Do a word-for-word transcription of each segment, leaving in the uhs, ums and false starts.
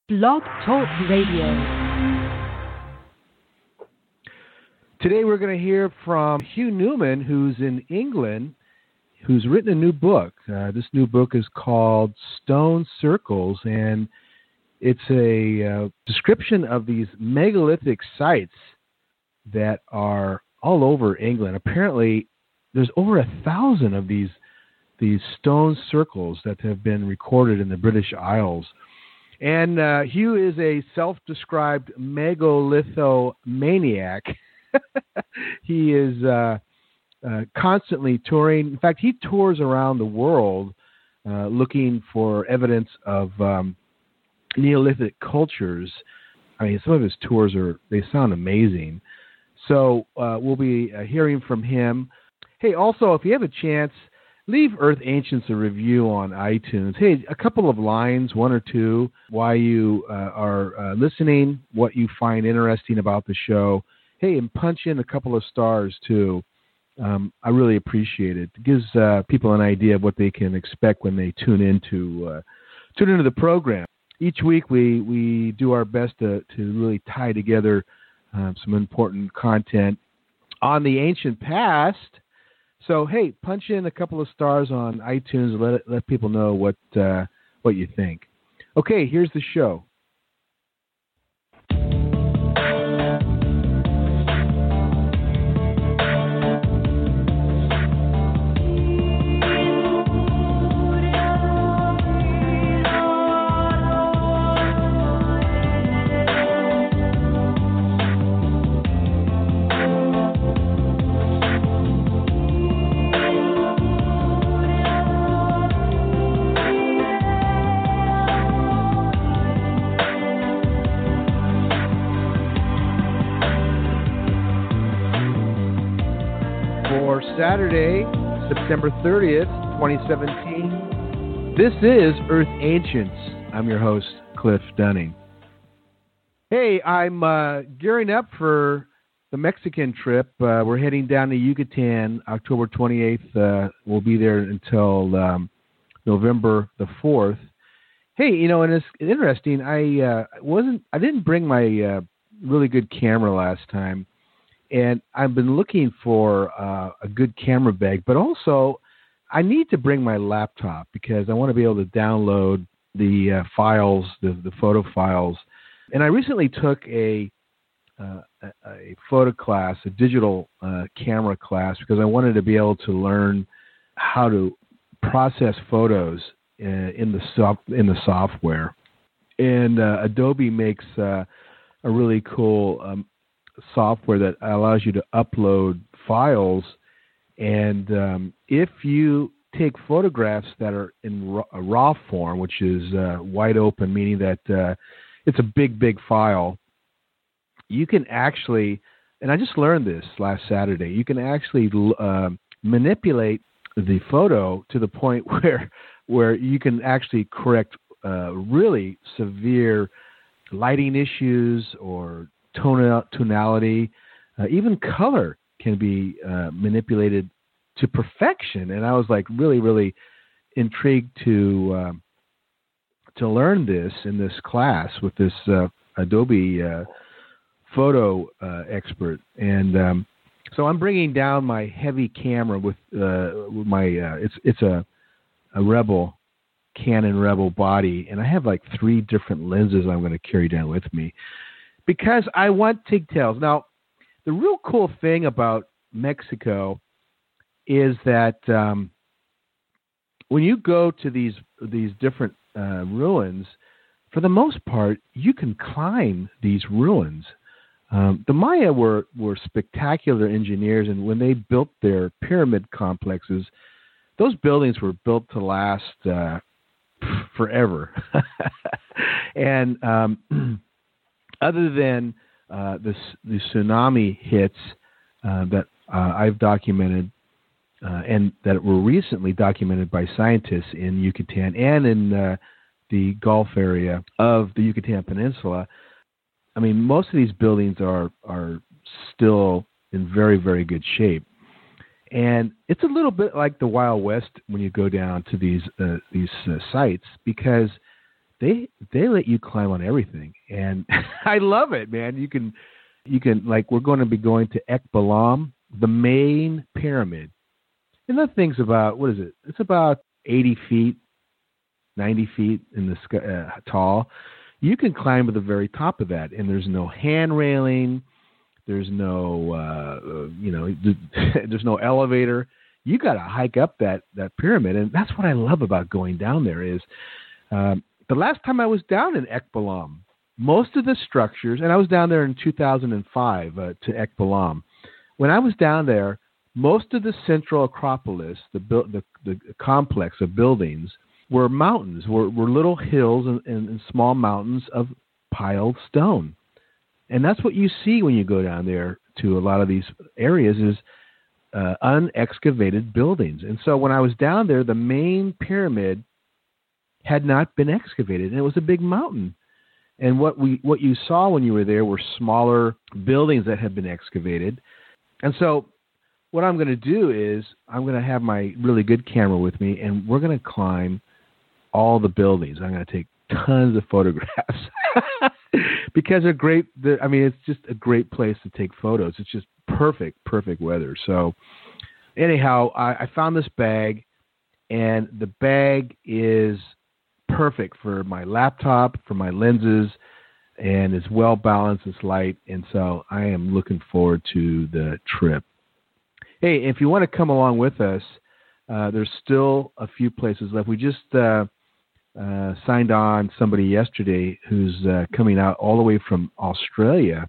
Blog Talk Radio. Today we're going to hear from Hugh Newman, who's in England, who's written a new book. Uh, this new book is called Stone Circles, and it's a uh, description of these megalithic sites that are all over England. Apparently, there's over a thousand of these these stone circles that have been recorded in the British Isles. And uh, Hugh is a self-described megalithomaniac. He is uh, uh, constantly touring. In fact, he tours around the world uh, looking for evidence of um, Neolithic cultures. I mean, some of his tours are, they sound amazing. So uh, we'll be uh, hearing from him. Hey, also, if you have a chance, leave Earth Ancients a review on iTunes. Hey, a couple of lines, one or two, why you uh, are uh, listening, what you find interesting about the show. Hey, and punch in a couple of stars, too. Um, I really appreciate it. It gives uh, people an idea of what they can expect when they tune into uh, tune into the program. Each week we, we do our best to, to really tie together uh, some important content on the ancient past. So, hey, punch in a couple of stars on iTunes and let let people know what uh, what you think. Okay, here's the show. Saturday, September thirtieth, twenty seventeen. This is Earth Ancients. I'm your host, Cliff Dunning. Hey, I'm uh, gearing up for the Mexican trip. Uh, we're heading down to Yucatan October twenty-eighth. Uh, we'll be there until um, November the fourth. Hey, you know, and it's interesting. I uh, wasn't. I didn't bring my uh, really good camera last time. And I've been looking for uh, a good camera bag, but also I need to bring my laptop because I want to be able to download the uh, files, the, the photo files. And I recently took a uh, a, a photo class, a digital uh, camera class, because I wanted to be able to learn how to process photos uh, in the soft, in the software. And uh, Adobe makes uh, a really cool um, software that allows you to upload files, and um, if you take photographs that are in raw, raw form, which is uh, wide open, meaning that uh, it's a big, big file, you can actually, and I just learned this last Saturday, you can actually uh, manipulate the photo to the point where where you can actually correct uh, really severe lighting issues or tonality, uh, even color can be uh, manipulated to perfection. And I was like really, really intrigued to uh, to learn this in this class with this uh, Adobe uh, photo uh, expert. And um, so I'm bringing down my heavy camera with, uh, with my uh, it's it's a a Rebel Canon Rebel body, and I have like three different lenses I'm going to carry down with me, because I want pigtails. Now, the real cool thing about Mexico is that um, when you go to these these different uh, ruins, for the most part, you can climb these ruins. Um, the Maya were, were spectacular engineers, and when they built their pyramid complexes, those buildings were built to last uh, forever. and um Other than uh, the, the tsunami hits uh, that uh, I've documented uh, and that were recently documented by scientists in Yucatan and in uh, the Gulf area of the Yucatan Peninsula, I mean, most of these buildings are are still in very, very good shape. And it's a little bit like the Wild West when you go down to these uh, these uh, sites, because they they let you climb on everything, and I love it, man. You can you can like we're going to be going to Ekbalam, the main pyramid, and that thing's about what is it? It's about eighty feet, ninety feet in the sky, uh, tall. You can climb to the very top of that, and there's no hand railing. There's no, uh, you know, there's no elevator. You got to hike up that, that pyramid, and that's what I love about going down there. Is um, the last time I was down in Ekbalam, most of the structures, and I was down there in two thousand five uh, to Ekbalam. When I was down there, most of the central Acropolis, the the, the complex of buildings, were mountains, were, were little hills and, and, and small mountains of piled stone. And that's what you see when you go down there to a lot of these areas is uh, unexcavated buildings. And so when I was down there, the main pyramid had not been excavated, and it was a big mountain. And what we what you saw when you were there were smaller buildings that had been excavated. And so what I'm going to do is I'm going to have my really good camera with me, and we're going to climb all the buildings. I'm going to take tons of photographs because they're great. They're, I mean, it's just a great place to take photos. It's just perfect, perfect weather. So anyhow, I, I found this bag, and the bag is perfect for my laptop, for my lenses, and it's well balanced, it's light, and so I am looking forward to the trip. Hey, if you want to come along with us, uh, there's still a few places left. We just uh, uh, signed on somebody yesterday who's uh, coming out all the way from Australia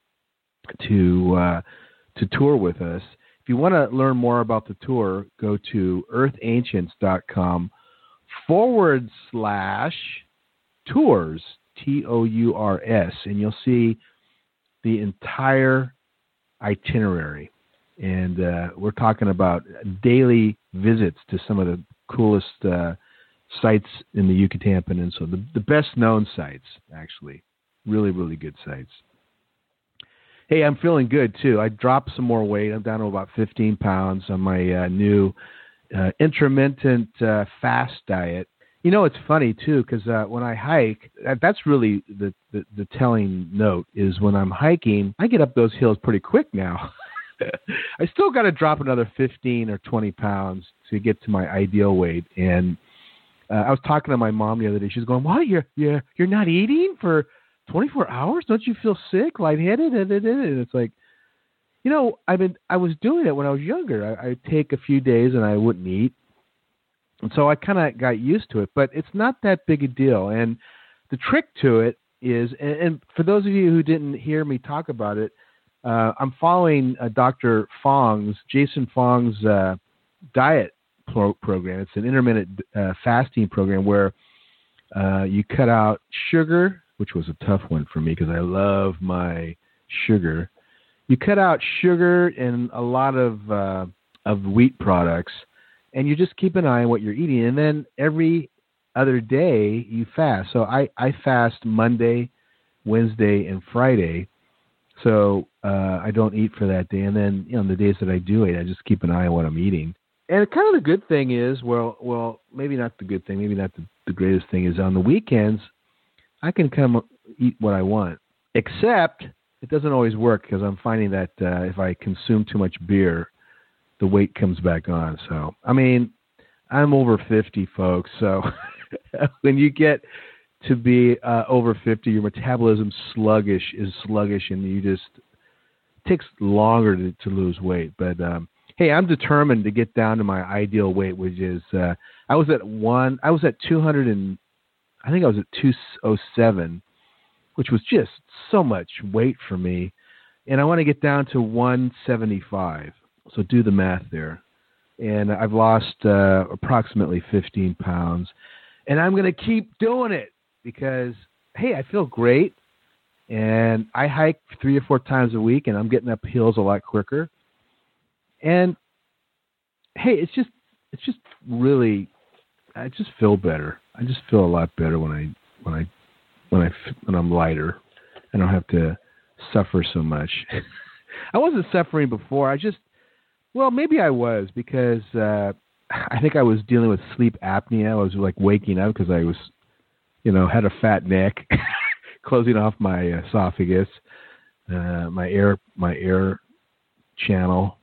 to uh, to tour with us. If you want to learn more about the tour, go to earthancients.com forward slash tours, T O U R S, and you'll see the entire itinerary. And uh, we're talking about daily visits to some of the coolest uh, sites in the Yucatan Peninsula, the, the best-known sites, actually. Really, really good sites. Hey, I'm feeling good, too. I dropped some more weight. I'm down to about fifteen pounds on my uh, new uh, intermittent uh, fast diet. You know, it's funny, too, because uh, when I hike, that, that's really the, the, the telling note is when I'm hiking, I get up those hills pretty quick now. I still got to drop another fifteen or twenty pounds to get to my ideal weight. And uh, I was talking to my mom the other day. She's going, "What? You're you're you're not eating for twenty-four hours? Don't you feel sick, lightheaded?" And it's like, you know, I've been I was doing it when I was younger. I, I'd take a few days and I wouldn't eat, and so I kind of got used to it. But it's not that big a deal. And the trick to it is, and, and for those of you who didn't hear me talk about it. Uh, I'm following uh, Doctor Fong's, Jason Fong's uh, diet pro- program. It's an intermittent uh, fasting program where uh, you cut out sugar, which was a tough one for me because I love my sugar. You cut out sugar and a lot of uh, of wheat products, and you just keep an eye on what you're eating. And then every other day you fast. So I, I fast Monday, Wednesday, and Friday. So uh, I don't eat for that day. And then, you know, the days that I do eat, I just keep an eye on what I'm eating. And kind of the good thing is, well, well, maybe not the good thing, maybe not the, the greatest thing is on the weekends, I can come eat what I want. Except it doesn't always work because I'm finding that uh, if I consume too much beer, the weight comes back on. So, I mean, I'm over fifty, folks. So when you get to be uh, over fifty, your metabolism sluggish is sluggish, and you just it takes longer to, to lose weight. But um, hey, I'm determined to get down to my ideal weight, which is uh, I was at one, I was at two hundred and I think I was at two oh seven, which was just so much weight for me, and I want to get down to one seventy-five. So do the math there, and I've lost uh, approximately fifteen pounds, and I'm going to keep doing it. Because, hey, I feel great, and I hike three or four times a week, and I'm getting up hills a lot quicker. And, hey, it's just it's just really, I just feel better. I just feel a lot better when I when I when I when I'm lighter. I don't have to suffer so much. I wasn't suffering before. I just, well, maybe I was because uh, I think I was dealing with sleep apnea. I was like waking up because I was you know, had a fat neck, closing off my esophagus, uh, my air, my air channel.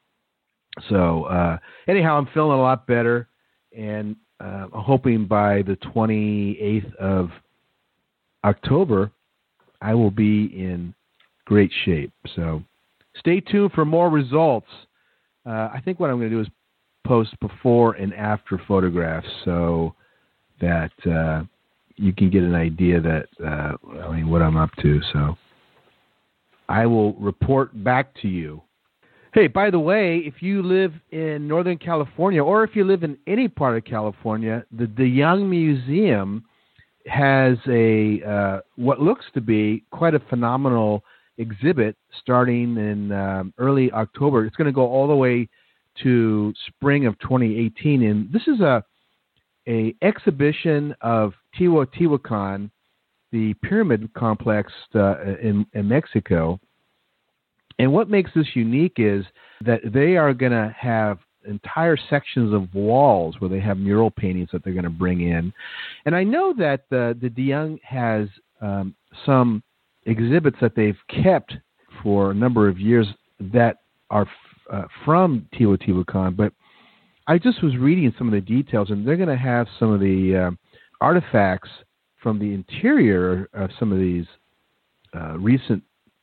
So uh, anyhow, I'm feeling a lot better, and uh, I'm hoping by the twenty-eighth of October, I will be in great shape. So stay tuned for more results. Uh, I think what I'm going to do is post before and after photographs so that uh, you can get an idea that uh, I mean what I'm up to. So I will report back to you. Hey, by the way, if you live in Northern California, or if you live in any part of California, the DeYoung Museum has a uh, what looks to be quite a phenomenal exhibit starting in um, early October. It's going to go all the way to spring of twenty eighteen, and this is a a exhibition of Teotihuacan, the pyramid complex uh, in, in Mexico. And what makes this unique is that they are going to have entire sections of walls where they have mural paintings that they're going to bring in. And I know that uh, the DeYoung has um, some exhibits that they've kept for a number of years that are f- uh, from Teotihuacan, but I just was reading some of the details, and they're going to have some of the uh, artifacts from the interior of some of these uh, recent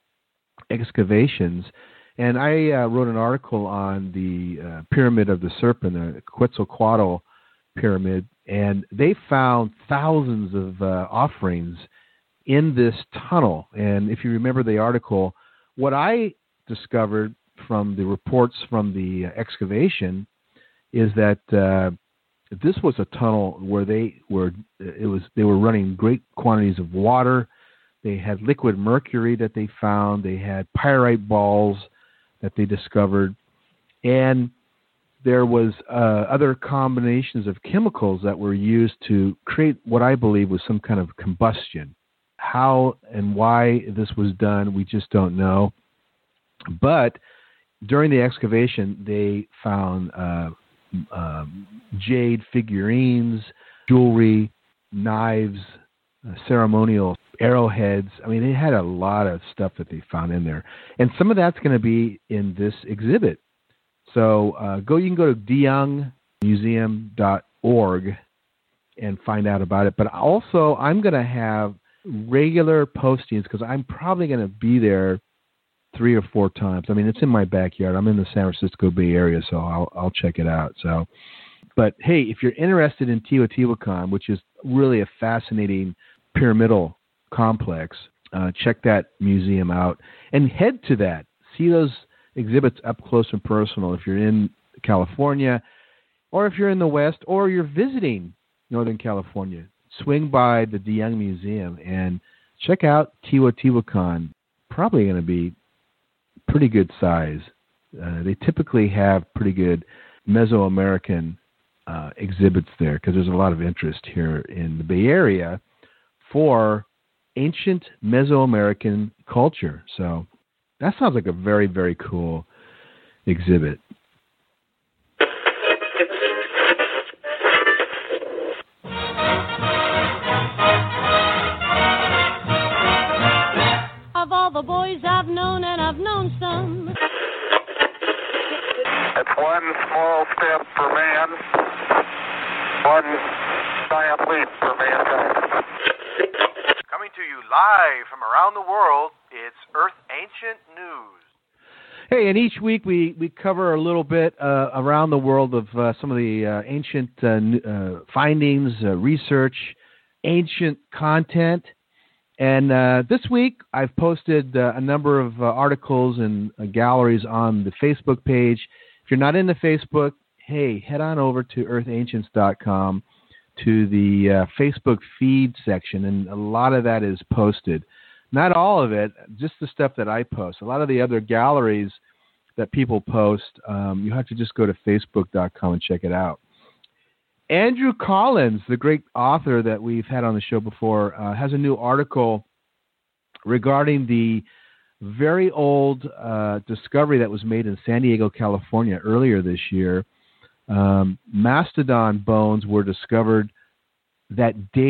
excavations. And I uh, wrote an article on the uh, Pyramid of the Serpent, the Quetzalcoatl Pyramid, and they found thousands of uh, offerings in this tunnel. And if you remember the article, what I discovered from the reports from the uh, excavation is that uh, this was a tunnel where they were it was they were running great quantities of water. They had liquid mercury that they found. They had pyrite balls that they discovered, and there was uh, other combinations of chemicals that were used to create what I believe was some kind of combustion. How and why this was done, we just don't know. But during the excavation, they found uh, uh, jade figurines, jewelry, knives, uh, ceremonial arrowheads. I mean, they had a lot of stuff that they found in there. And some of that's going to be in this exhibit. So uh, go. you can go to deyoung museum dot org and find out about it. But also, I'm going to have regular postings because I'm probably going to be there three or four times. I mean, it's in my backyard. I'm in the San Francisco Bay Area, so I'll, I'll check it out. So, but hey, if you're interested in Teotihuacan, which is really a fascinating pyramidal complex, uh, check that museum out and head to that. See those exhibits up close and personal if you're in California, or if you're in the West, or you're visiting Northern California. Swing by the DeYoung Museum and check out Teotihuacan. Probably going to be pretty good size. Uh, they typically have pretty good Mesoamerican uh, exhibits there because there's a lot of interest here in the Bay Area for ancient Mesoamerican culture. So that sounds like a very, very cool exhibit. Of all the boys I've known, and I've known some. It's one small step for man, one giant leap for mankind. Coming to you live from around the world, it's Earth Ancient News. Hey, and each week we, we cover a little bit uh, around the world of uh, some of the uh, ancient uh, uh, findings, uh, research, ancient content. And uh, this week I've posted uh, a number of uh, articles and uh, galleries on the Facebook page. If you're not into Facebook, hey, head on over to earth ancients dot com to the uh, Facebook feed section, and a lot of that is posted. Not all of it, just the stuff that I post. A lot of the other galleries that people post, um, you have to just go to facebook dot com and check it out. Andrew Collins, the great author that we've had on the show before, uh, has a new article regarding the very old uh, discovery that was made in San Diego, California earlier this year. Um, mastodon bones were discovered that date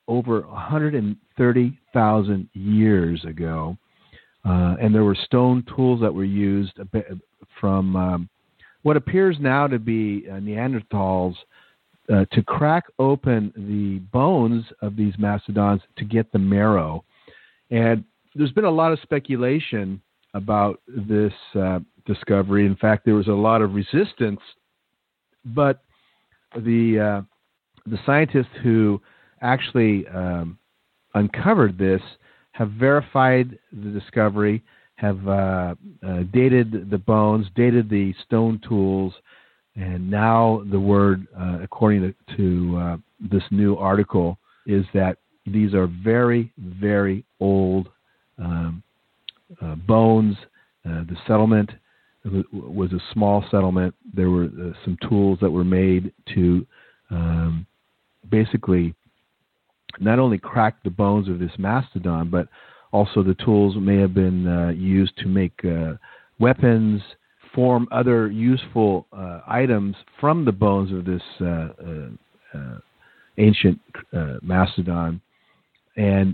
over one hundred thirty thousand years ago. Uh, and there were stone tools that were used from um, what appears now to be uh, Neanderthals uh, to crack open the bones of these mastodons to get the marrow. And there's been a lot of speculation about this uh, discovery. In fact, there was a lot of resistance, but the uh, the scientists who actually um, uncovered this have verified the discovery, have uh, uh, dated the bones, dated the stone tools, and now the word, uh, according to, to uh, this new article, is that these are very, very old um, uh, bones. Uh, the settlement was a small settlement. There were uh, some tools that were made to um, basically not only crack the bones of this mastodon, but also the tools may have been uh, used to make uh, weapons, form other useful uh, items from the bones of this uh, uh, uh, ancient uh, mastodon. And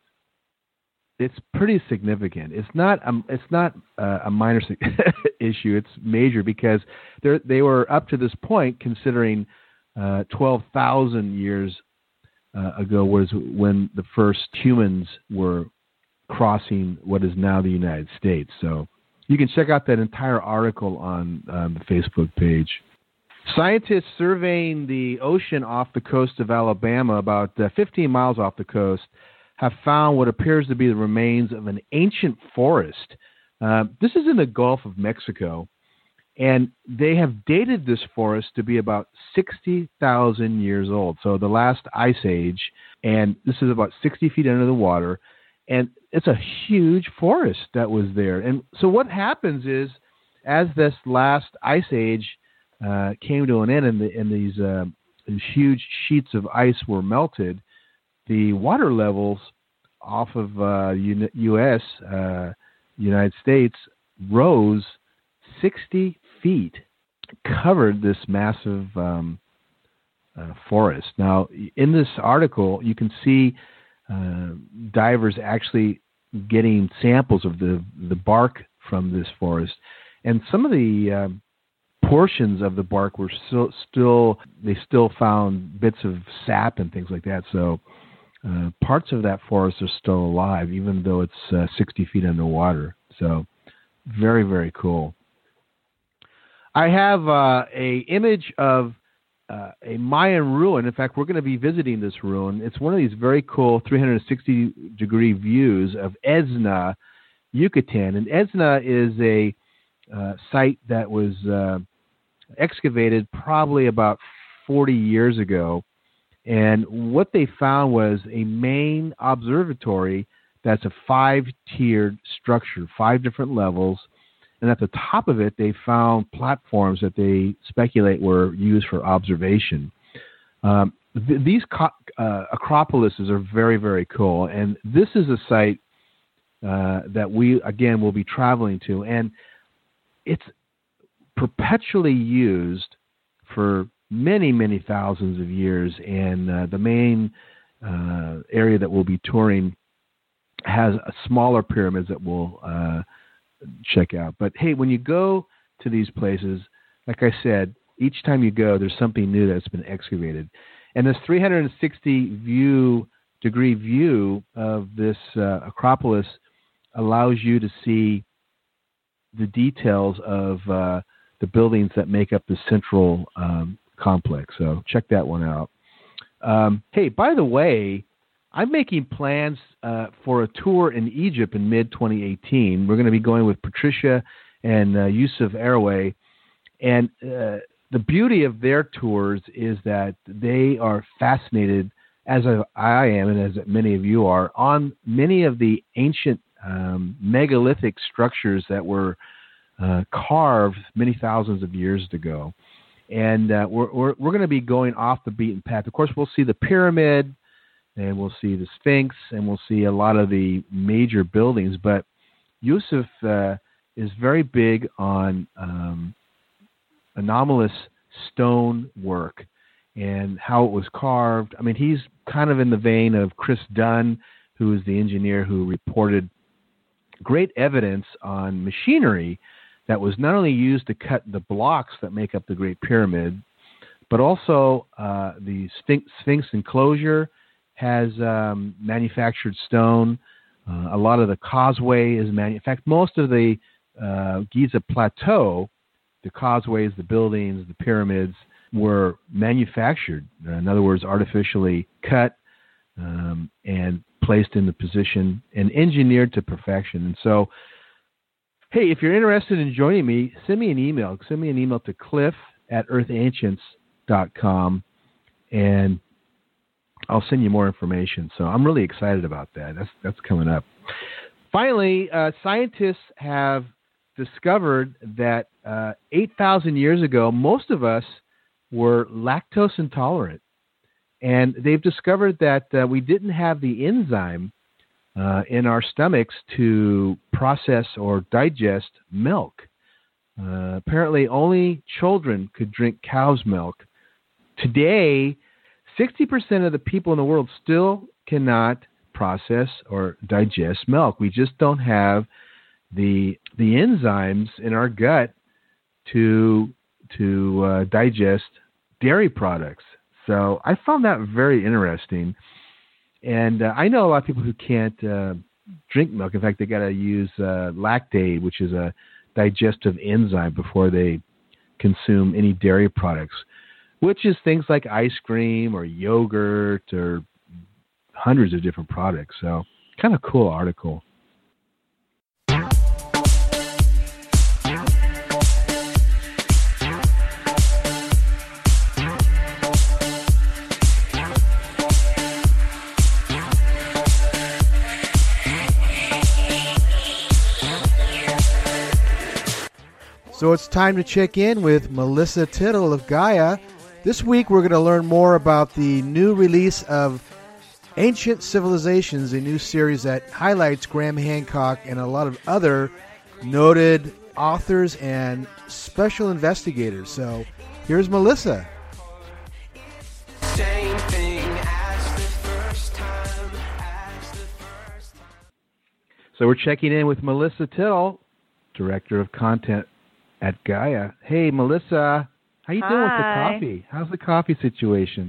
it's pretty significant. It's not um, it's not uh, a minor issue. It's major because they they were up to this point considering uh, twelve thousand years uh, ago was when the first humans were crossing what is now the United States. So you can check out that entire article on um, the Facebook page. Scientists surveying the ocean off the coast of Alabama, about uh, fifteen miles off the coast, have found what appears to be the remains of an ancient forest. Uh, this is in the Gulf of Mexico, and they have dated this forest to be about sixty thousand years old, so the last ice age, and this is about sixty feet under the water, and it's a huge forest that was there. And so what happens is, as this last ice age uh, came to an end and, the, and these, uh, these huge sheets of ice were melted, the water levels off of uh, U S, uh, United States, rose sixty feet, covered this massive um, uh, forest. Now, in this article, you can see uh, divers actually getting samples of the, the bark from this forest. And some of the um, portions of the bark were still, still, they still found bits of sap and things like that. So uh, parts of that forest are still alive, even though it's uh, sixty feet underwater. So very, very cool. I have uh, a image of uh, a Mayan ruin. In fact, we're going to be visiting this ruin. It's one of these very cool three hundred sixty degree views of Ezna, Yucatan. And Ezna is a uh, site that was uh, excavated probably about forty years ago. And what they found was a main observatory that's a five-tiered structure, five different levels. And at the top of it, they found platforms that they speculate were used for observation. Um, th- these co- uh, acropolises are very, very cool. And this is a site uh, that we, again, will be traveling to. And it's perpetually used for many, many thousands of years. And uh, the main uh, area that we'll be touring has a smaller pyramids that we'll uh, check out. But hey, when you go to these places, like I said, each time you go, there's something new that's been excavated. And this three hundred sixty view degree view of this uh, Acropolis allows you to see the details of uh, the buildings that make up the central um, complex. So check that one out. Um, hey, by the way, I'm making plans uh, for a tour in Egypt in mid twenty eighteen. We're going to be going with Patricia and uh, Yusuf Airway. And uh, the beauty of their tours is that they are fascinated, as I am and as many of you are, on many of the ancient um, megalithic structures that were uh, carved many thousands of years ago. And uh, we're, we're, we're going to be going off the beaten path. Of course, we'll see the pyramid, and we'll see the Sphinx, and we'll see a lot of the major buildings. But Yusuf uh, is very big on um, anomalous stone work. and how it was carved. I mean, he's kind of in the vein of Chris Dunn, who is the engineer who reported great evidence on machinery that was not only used to cut the blocks that make up the Great Pyramid, but also uh, the Sphinx, Sphinx enclosure has um, manufactured stone. Uh, a lot of the causeway is manu- in fact, most of the uh, Giza Plateau, the causeways, the buildings, the pyramids, were manufactured. In other words, artificially cut um, and placed in the position and engineered to perfection. And so, hey, if you're interested in joining me, send me an email. Send me an email to cliff at earth ancients dot com, and I'll send you more information. So I'm really excited about that. That's that's coming up. Finally, uh, scientists have discovered that uh, eight thousand years ago, most of us were lactose intolerant. And they've discovered that uh, we didn't have the enzyme uh, in our stomachs to process or digest milk. Uh, apparently, only children could drink cow's milk. Today, sixty percent of the people in the world still cannot process or digest milk. We just don't have the the enzymes in our gut to to uh, digest dairy products. So I found that very interesting. And uh, I know a lot of people who can't uh, drink milk. In fact, they got to use uh, lactate, which is a digestive enzyme, before they consume any dairy products, which is things like ice cream or yogurt or hundreds of different products. So kind of cool article. So it's time to check in with Melissa Tittle of Gaia. This week we're going to learn more about the new release of Ancient Civilizations, a new series that highlights Graham Hancock and a lot of other noted authors and special investigators. So here's Melissa. Same thing as the first time, as the first time. So we're checking in with Melissa Tittle, Director of Content at Gaia. Hey, Melissa, how you doing with the Hi. coffee? How's the coffee situation?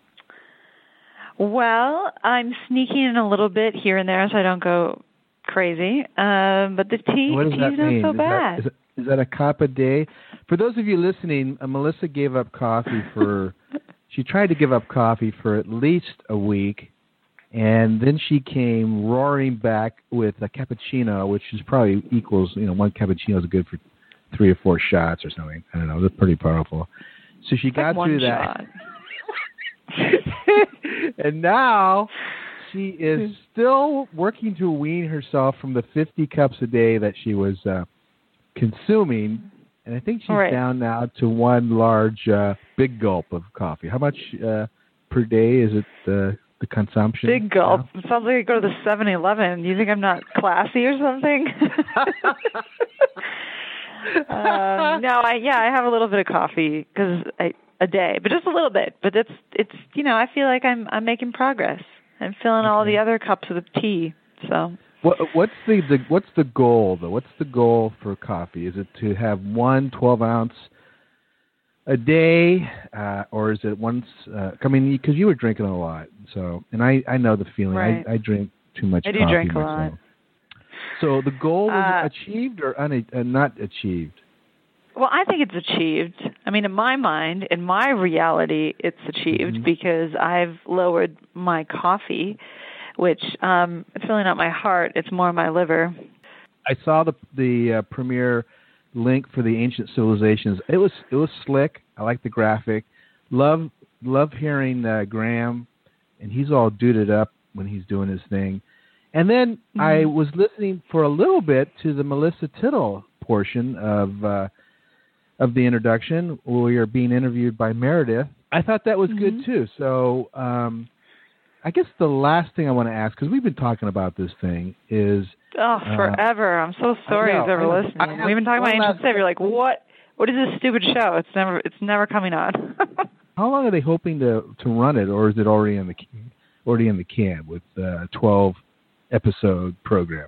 Well, I'm sneaking in a little bit here and there so I don't go crazy. Um, but the tea, What does tea's that not mean? so is, bad. that, is, it, is that a cup a day? For those of you listening, uh, Melissa gave up coffee for, she tried to give up coffee for at least a week, and then she came roaring back with a cappuccino, which is probably equals, you know, one cappuccino is good for three or four shots or something. I don't know. They're pretty powerful. So she It's got like through one that. shot. And now she is still working to wean herself from the fifty cups a day that she was uh, consuming. And I think she's Right. down now to one large uh, big gulp of coffee. How much uh, per day is it, uh, the consumption? Big gulp. now? It sounds like I go to the seven eleven. You think I'm not classy or something? um, no, I yeah, I have a little bit of coffee because a day, but just a little bit. But it's it's you know I feel like I'm I'm making progress. I'm filling all the other cups with tea. So What, what's the, the what's the goal though? What's the goal for coffee? Is it to have one twelve ounce a day, uh, or is it once? Uh, I mean, because you were drinking a lot, so and I, I know the feeling. Right. I, I drink too much I do coffee drink a myself. lot. So the goal was Uh, achieved or un- uh, not achieved? Well, I think it's achieved. I mean, in my mind, in my reality, it's achieved Mhm. because I've lowered my coffee, which um, it's really not my heart; it's more my liver. I saw the the uh, premiere link for the Ancient Civilizations. It was it was slick. I like the graphic. Love love hearing uh, Graham, and he's all duded up when he's doing his thing. And then Mm-hmm. I was listening for a little bit to the Melissa Tittle portion of uh, of the introduction, where you're being interviewed by Meredith. I thought that was Mm-hmm. good too. So um, I guess the last thing I want to ask, because we've been talking about this thing, is Oh, Uh, forever! I'm so sorry I know, who's ever I know. I listening. have We've been talking about one Ancient last- Civ. You're like, what? What is this stupid show? It's never it's never coming on. how long are they hoping to to run it, or is it already in the already in the can with a twelve episode program?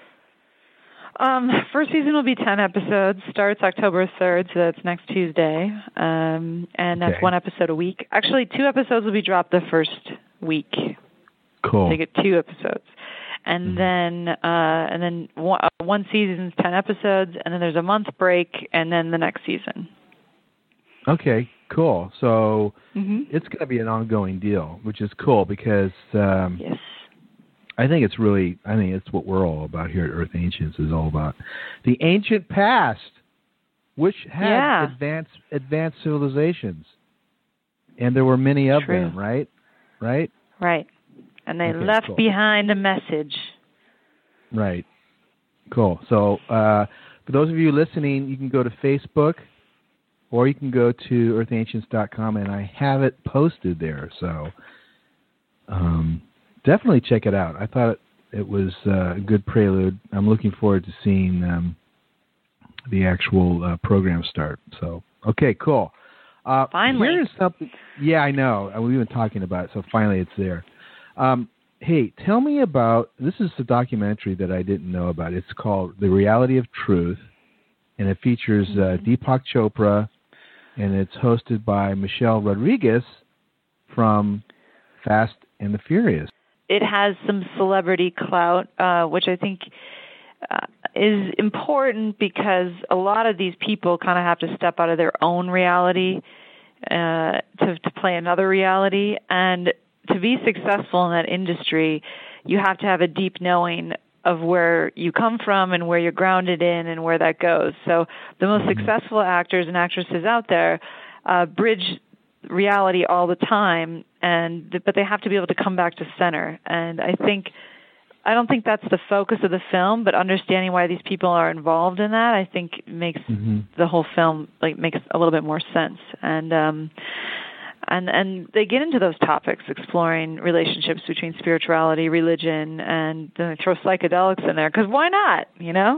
Um, first season will be ten episodes. Starts October third, so that's next Tuesday. Um, and that's Okay. one episode a week. Actually, two episodes will be dropped the first week. Cool. They get two episodes. And Mm-hmm. then uh, and then one, uh, one season's ten episodes, and then there's a month break, and then the next season. Okay, cool. So Mm-hmm. it's going to be an ongoing deal, which is cool because um, Yes. I think it's really, I think it's what we're all about here at Earth Ancients is all about the ancient past, which had Yeah. advanced advanced civilizations, and there were many of True. them, right? Right? Right. And they Okay, left cool. behind a message. Right. Cool. So uh, for those of you listening, you can go to Facebook or you can go to earth ancients dot com, and I have it posted there. So um, definitely check it out. I thought it, it was uh, a good prelude. I'm looking forward to seeing um, the actual uh, program start. So, okay, cool. Uh, Finally. Here's something. Yeah, I know. Uh, We've been talking about it, so finally it's there. Um, hey, tell me about, this is a documentary that I didn't know about. It's called The Reality of Truth, and it features uh, Deepak Chopra, and it's hosted by Michelle Rodriguez from Fast and the Furious. It has some celebrity clout, uh, which I think uh, is important because a lot of these people kind of have to step out of their own reality uh, to, to play another reality. And to be successful in that industry, you have to have a deep knowing of where you come from and where you're grounded in and where that goes. So the most successful actors and actresses out there uh, bridge reality all the time, and but they have to be able to come back to center. And I think I don't think that's the focus of the film, but understanding why these people are involved in that, I think makes Mm-hmm. the whole film like makes a little bit more sense. And um and and they get into those topics, exploring relationships between spirituality, religion, and then they throw psychedelics in there because why not, you know?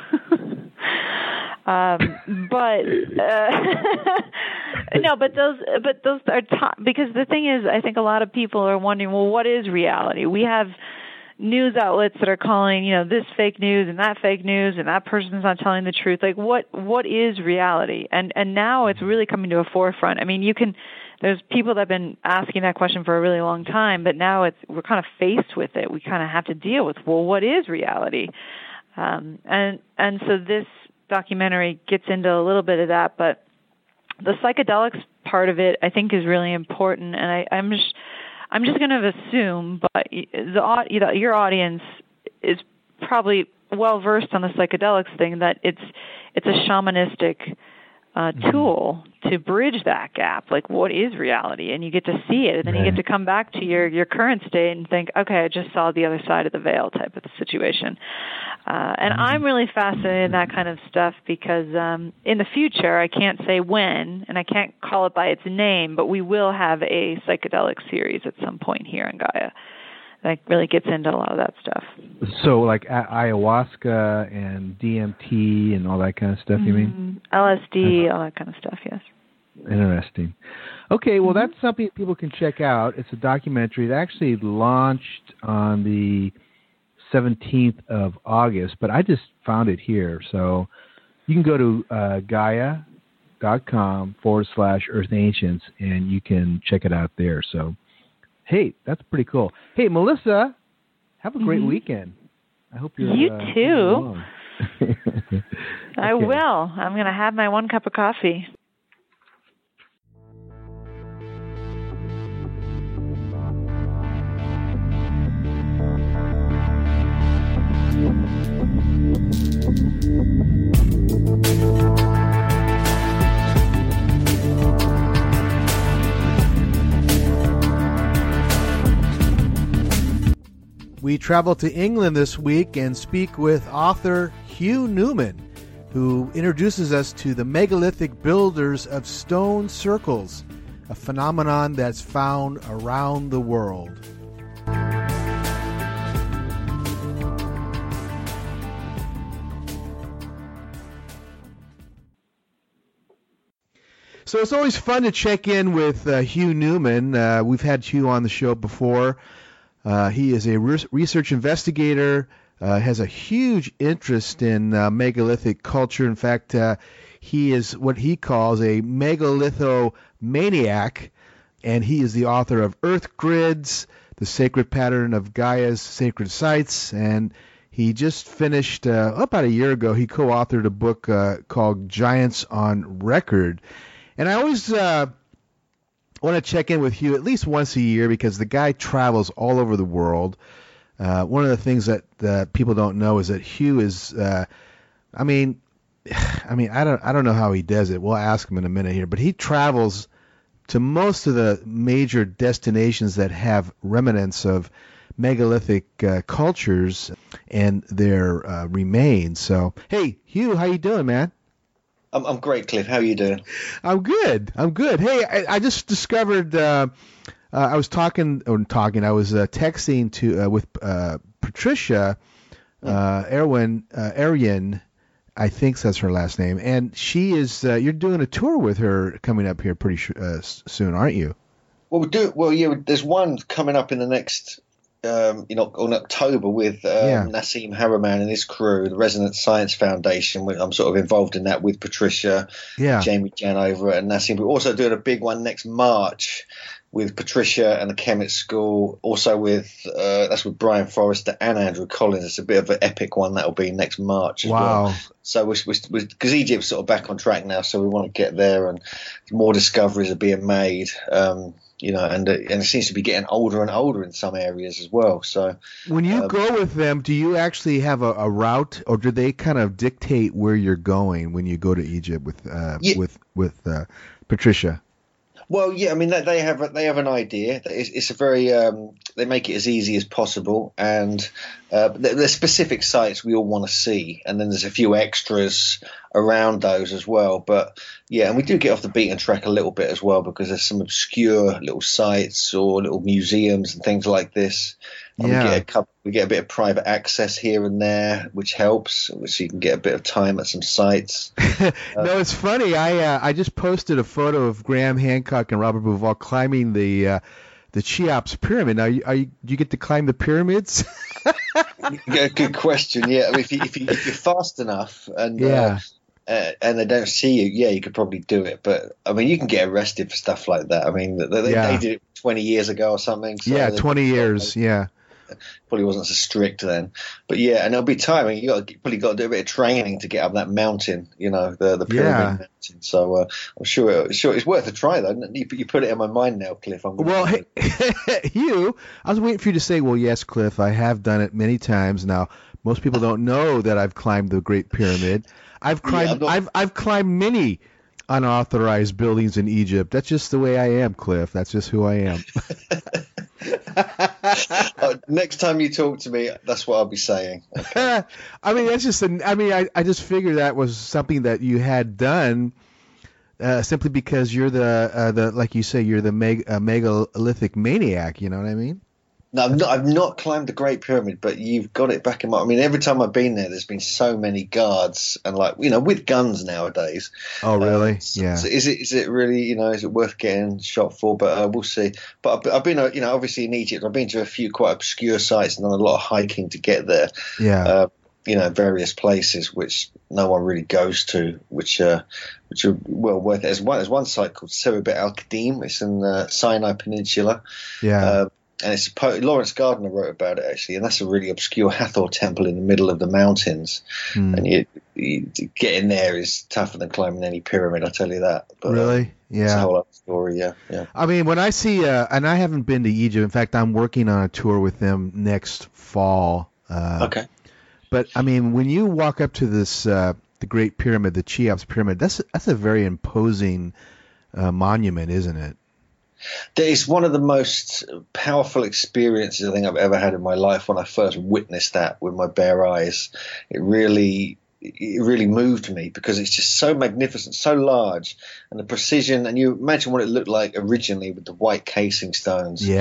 um, but uh, no, but those, but those are to- because the thing is, I think a lot of people are wondering, well, what is reality? We have news outlets that are calling, you know, this fake news and that fake news, and that person's not telling the truth. Like, what what is reality? And and now it's really coming to a forefront. I mean, you can. There's people that have been asking that question for a really long time, but now it's we're kind of faced with it. We kind of have to deal with, well, what is reality? Um, and and so this documentary gets into a little bit of that, but the psychedelics part of it, I think, is really important. And I, I'm just I'm just going to assume, but the you know, your audience is probably well versed on the psychedelics thing, that it's it's a shamanistic Uh, tool to bridge that gap. Like, what is reality? And you get to see it, and then Right. you get to come back to your, your current state and think, okay, I just saw the other side of the veil type of situation. Uh, and Mm-hmm. I'm really fascinated in that kind of stuff because um, in the future, I can't say when, and I can't call it by its name, but we will have a psychedelic series at some point here in Gaia that really gets into a lot of that stuff. So like a- ayahuasca and D M T and all that kind of stuff, you mean? Mm, L S D, all that kind of stuff, yes. Interesting. Okay, well, that's something people can check out. It's a documentary. It actually launched on the seventeenth of August, but I just found it here. So you can go to uh, Gaia.com forward slash Earth Ancients, and you can check it out there. So, hey, that's pretty cool. Hey, Melissa, have a great Mhm. weekend. I hope you're You uh, too. getting along. I Okay. will. I'm going to have my one cup of coffee. We travel to England this week and speak with author Hugh Newman, who introduces us to the megalithic builders of stone circles, a phenomenon that's found around the world. So it's always fun to check in with uh, Hugh Newman. Uh, we've had Hugh on the show before. Uh, he is a re- research investigator, uh, has a huge interest in uh, megalithic culture. In fact, uh, he is what he calls a megalithomaniac, and he is the author of Earth Grids, The Sacred Pattern of Gaia's Sacred Sites, and he just finished, uh, about a year ago, he co-authored a book uh, called Giants on Record. And I always uh, want to check in with Hugh at least once a year because the guy travels all over the world. Uh, one of the things that uh, people don't know is that Hugh is, uh, I mean, I mean, I don't, I don't know how he does it. We'll ask him in a minute here, but he travels to most of the major destinations that have remnants of megalithic uh, cultures and their uh, remains. So, hey, Hugh, how you doing, man? I'm, I'm great, Cliff. How are you doing? I'm good. I'm good. Hey, I, I just discovered. Uh, uh, I was talking, or talking. I was uh, texting to uh, with uh, Patricia uh, Erwin uh, Arian, I think that's her last name, and she is. Uh, you're doing a tour with her coming up here pretty sh- uh, soon, aren't you? Well, we do. Well, yeah. There's one coming up in the next. Um, you know, in October with um, Yeah. Nassim Haramein and his crew, the Resonance Science Foundation. which I'm sort of involved in that with Patricia, Yeah. Jamie Janover, and Nassim. We're also doing a big one next March with Patricia and the Kemet School. Also with uh, that's with Brian Forrester and Andrew Collins. It's a bit of an epic one that'll be next March. As Wow. Well. So we're because Egypt's sort of back on track now, so we want to get there, and more discoveries are being made. Um, You know, and, uh, and it seems to be getting older and older in some areas as well. So, When you um, go with them, do you actually have a, a route, or do they kind of dictate where you're going when you go to Egypt with uh, Yeah. with with uh, Patricia? well, yeah, I mean, they they have a- they have an idea. It's, it's a very um, they make it as easy as possible, and uh, there- there's specific sites we all want to see, and then there's a few extras around those as well. But yeah, and we do get off the beaten track a little bit as well because there's some obscure little sites or little museums and things like this. And Yeah. we get a couple, we get a bit of private access here and there, which helps, so you can get a bit of time at some sites. No, it's funny. I uh, I just posted a photo of Graham Hancock and Robert Bauval climbing the uh, the Cheops pyramid. Now, you, are you, do you get to climb the pyramids? Yeah, good question. Yeah, I mean, if, you, if, you, if you're fast enough and Yeah. uh, uh, and they don't see you, yeah, you could probably do it. But I mean, you can get arrested for stuff like that. I mean, they, they, Yeah. they did it twenty years ago or something. So Yeah, they- twenty years. Yeah. Probably wasn't so strict then, but yeah, and it'll be tiring. You got probably got to do a bit of training to get up that mountain, you know, the the pyramid Yeah. mountain. So uh, I'm sure sure it's worth a try though. You, you put it in my mind now, Cliff. I'm gonna Well, do hey, it. Hugh, I was waiting for you to say, well, yes, Cliff, I have done it many times. Now, most people don't know that I've climbed the Great Pyramid. I've Yeah, climbed I'm not- I've I've climbed many unauthorized buildings in Egypt. That's just the way I am, Cliff. That's just who I am. Uh, next time you talk to me, that's what I'll be saying. I mean, that's just an, I mean, I, I just figured that was something that you had done uh, simply because you're the uh, the like you say, you're the meg- uh, megalithic maniac, you know what I mean? No, I've not, I've not climbed the Great Pyramid, but you've got it back in my. I mean, every time I've been there, there's been so many guards and like you know with guns nowadays. Oh, really? Um, so- Yeah. so is it is it really you know is it worth getting shot for? But uh, we'll see. But I've, I've been uh, you know obviously in Egypt, I've been to a few quite obscure sites and done a lot of hiking to get there. Yeah. Uh, you know, various places which no one really goes to, which uh, which are well worth it. There's one, there's one site called Serabit Al Qadim. It's in the Sinai Peninsula. yeah. Uh, and it's po- Lawrence Gardner wrote about it actually, and that's a really obscure Hathor temple in the middle of the mountains. Hmm. And you, you to get in there is tougher than climbing any pyramid, I tell you that. But, uh, Really? it's a Yeah. whole other story. Yeah, yeah. I mean, when I see, uh, and I haven't been to Egypt. In fact, I'm working on a tour with them next fall. Uh, Okay. But I mean, when you walk up to this, uh, the Great Pyramid, the Cheops Pyramid, that's that's a very imposing uh, monument, isn't it? It's one of the most powerful experiences I think I've ever had in my life when I first witnessed that with my bare eyes. It really, it really moved me because it's just so magnificent, so large, and the precision. And you imagine what it looked like originally with the white casing stones. Yeah.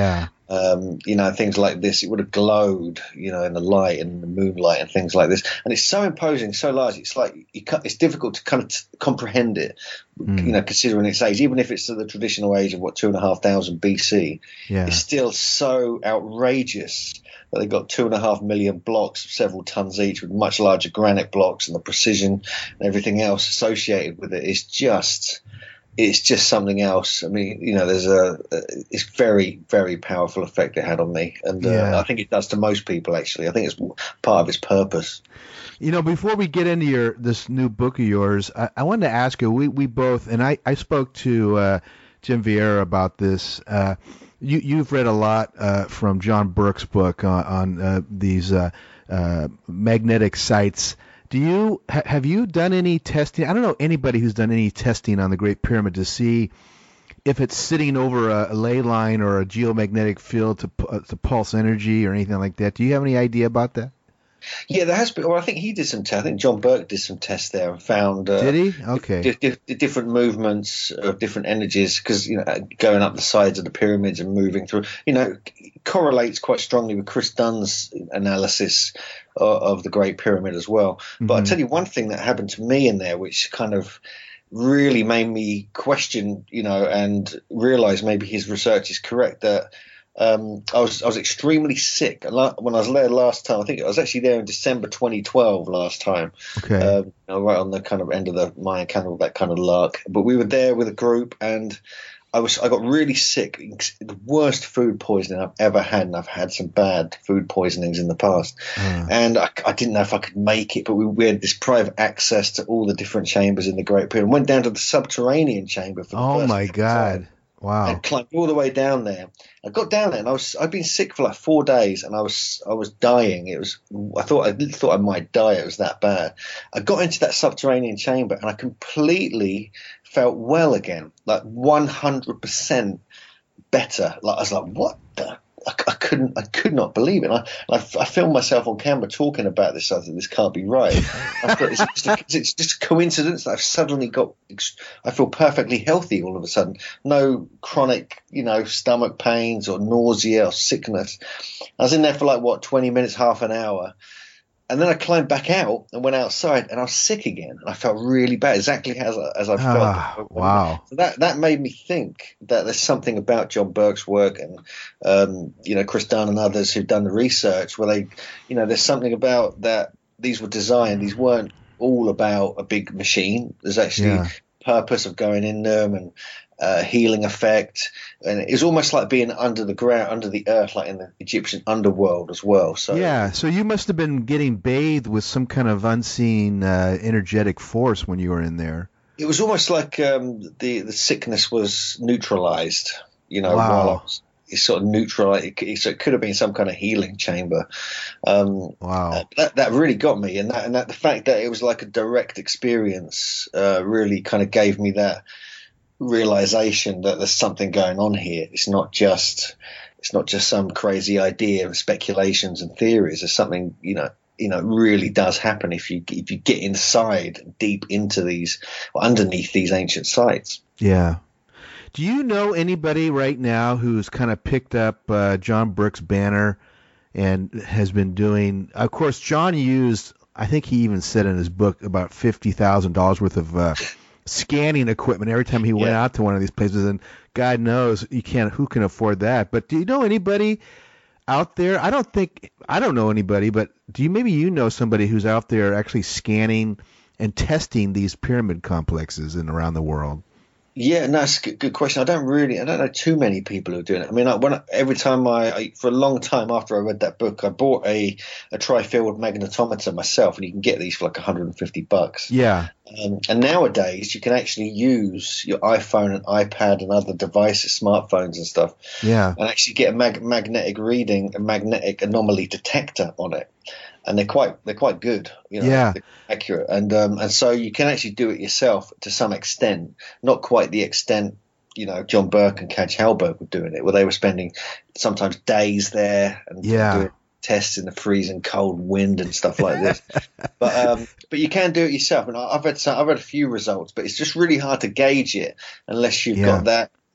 Um, you know, things like this, it would have glowed, you know, in the light and the moonlight and things like this. And it's so imposing, so large. It's like you ca- it's difficult to kind of t- comprehend it, Mm. you know, considering its age. Even if it's the traditional age of what two and a half thousand B C, Yeah. it's still so outrageous that they've got two and a half million blocks of several tons each, with much larger granite blocks, and the precision and everything else associated with it is just. It's just something else. I mean, you know, there's a, it's very, very powerful effect it had on me. And uh, Yeah. I think it does to most people, actually. I think it's part of its purpose. You know, before we get into your this new book of yours, I, I wanted to ask you, we, we both, and I, I spoke to uh, Jim Vieira about this. Uh, you, you've read a lot uh, from John Burke's book on, on uh, these uh, uh, magnetic sites. Do you ha, have you done any testing? I don't know anybody who's done any testing on the Great Pyramid to see if it's sitting over a, a ley line or a geomagnetic field to pu- to pulse energy or anything like that. Do you have any idea about that? Yeah, there has been. Well, I think he did some tests. I think John Burke did some tests there and found. Uh, Did he? Okay. di- di- di- different movements of different energies, because you know, going up the sides of the pyramids and moving through, you know, correlates quite strongly with Chris Dunn's analysis of, of the Great Pyramid as well. But Mhm. I'll tell you one thing that happened to me in there, which kind of really made me question, you know, and realize maybe his research is correct. That um, I was I was extremely sick La- when I was there last time. I think I was actually there in December twenty twelve last time. Okay. Um, you know, right on the kind of end of the Mayan candle, that kind of lark. But we were there with a group, and I was I got really sick. The worst food poisoning I've ever had, and I've had some bad food poisonings in the past. Uh, And I, I didn't know if I could make it, but we, we had this private access to all the different chambers in the Great Pyramid. Went down to the subterranean chamber for the oh first my time. God! Wow. And climbed all the way down there. I got down there, and I was I'd been sick for like four days, and I was I was dying. It was I thought I thought I might die. It was that bad. I got into that subterranean chamber, and I completely felt well again, like one hundred percent better. Like I was like, what the? I, I couldn't, I could not believe it. And I, I, I filmed myself on camera talking about this. I thought this can't be right. I thought it's just, a, it's just a coincidence that I've suddenly got. I feel perfectly healthy all of a sudden. No chronic, you know, stomach pains or nausea or sickness. I was in there for like what twenty minutes, half an hour. And then I climbed back out and went outside, and I was sick again. And I felt really bad, exactly as I, as I felt. Ah, wow. So that that made me think that there's something about John Burke's work and um, you know, Chris Dunn and others who've done the research where they, you know, there's something about that. These were designed. These weren't all about a big machine. There's actually Yeah. purpose of going in them and uh, healing effect, and it's almost like being under the ground, under the earth, like in the Egyptian underworld as well. So Yeah, so you must have been getting bathed with some kind of unseen uh, energetic force when you were in there. it was almost like um, the the sickness was neutralized. You know, Wow. while I was it's sort of neutralized. It, it, so it could have been some kind of healing chamber. Um, Wow. that that really got me, and that and that the fact that it was like a direct experience uh, really kind of gave me that realization that there's something going on here. It's not just it's not just some crazy idea and speculations and theories. There's something, you know, you know, really does happen if you if you get inside deep into these or underneath these ancient sites. Yeah. Do you know anybody right now who's kind of picked up uh, John Burke's banner and has been doing? Of course, John used, I think he even said in his book, about fifty thousand dollars worth of uh, scanning equipment every time he went Yeah. out to one of these places. And God knows you can't. Who can afford that? But do you know anybody out there? I don't think I don't know anybody, but do you maybe you know somebody who's out there actually scanning and testing these pyramid complexes in around the world? Yeah, no, it's a good, good question. I don't really, I don't know too many people who are doing it. I mean, I, when I, every time I, I, for a long time after I read that book, I bought a, a tri-field magnetometer myself, and you can get these for like one hundred fifty bucks. Yeah. Um, and nowadays, you can actually use your iPhone and iPad and other devices, smartphones and stuff, Yeah. and actually get a mag- magnetic reading, a magnetic anomaly detector on it. And they're quite they're quite good, you know, Yeah. they're accurate, and um, and so you can actually do it yourself to some extent, not quite the extent, you know, John Burke and Kaj Halberg were doing it, where they were spending sometimes days there and Yeah. doing tests in the freezing cold wind and stuff like this. but um, but you can do it yourself, and I've had some, I've had a few results, but it's just really hard to gauge it unless you've Yeah. got that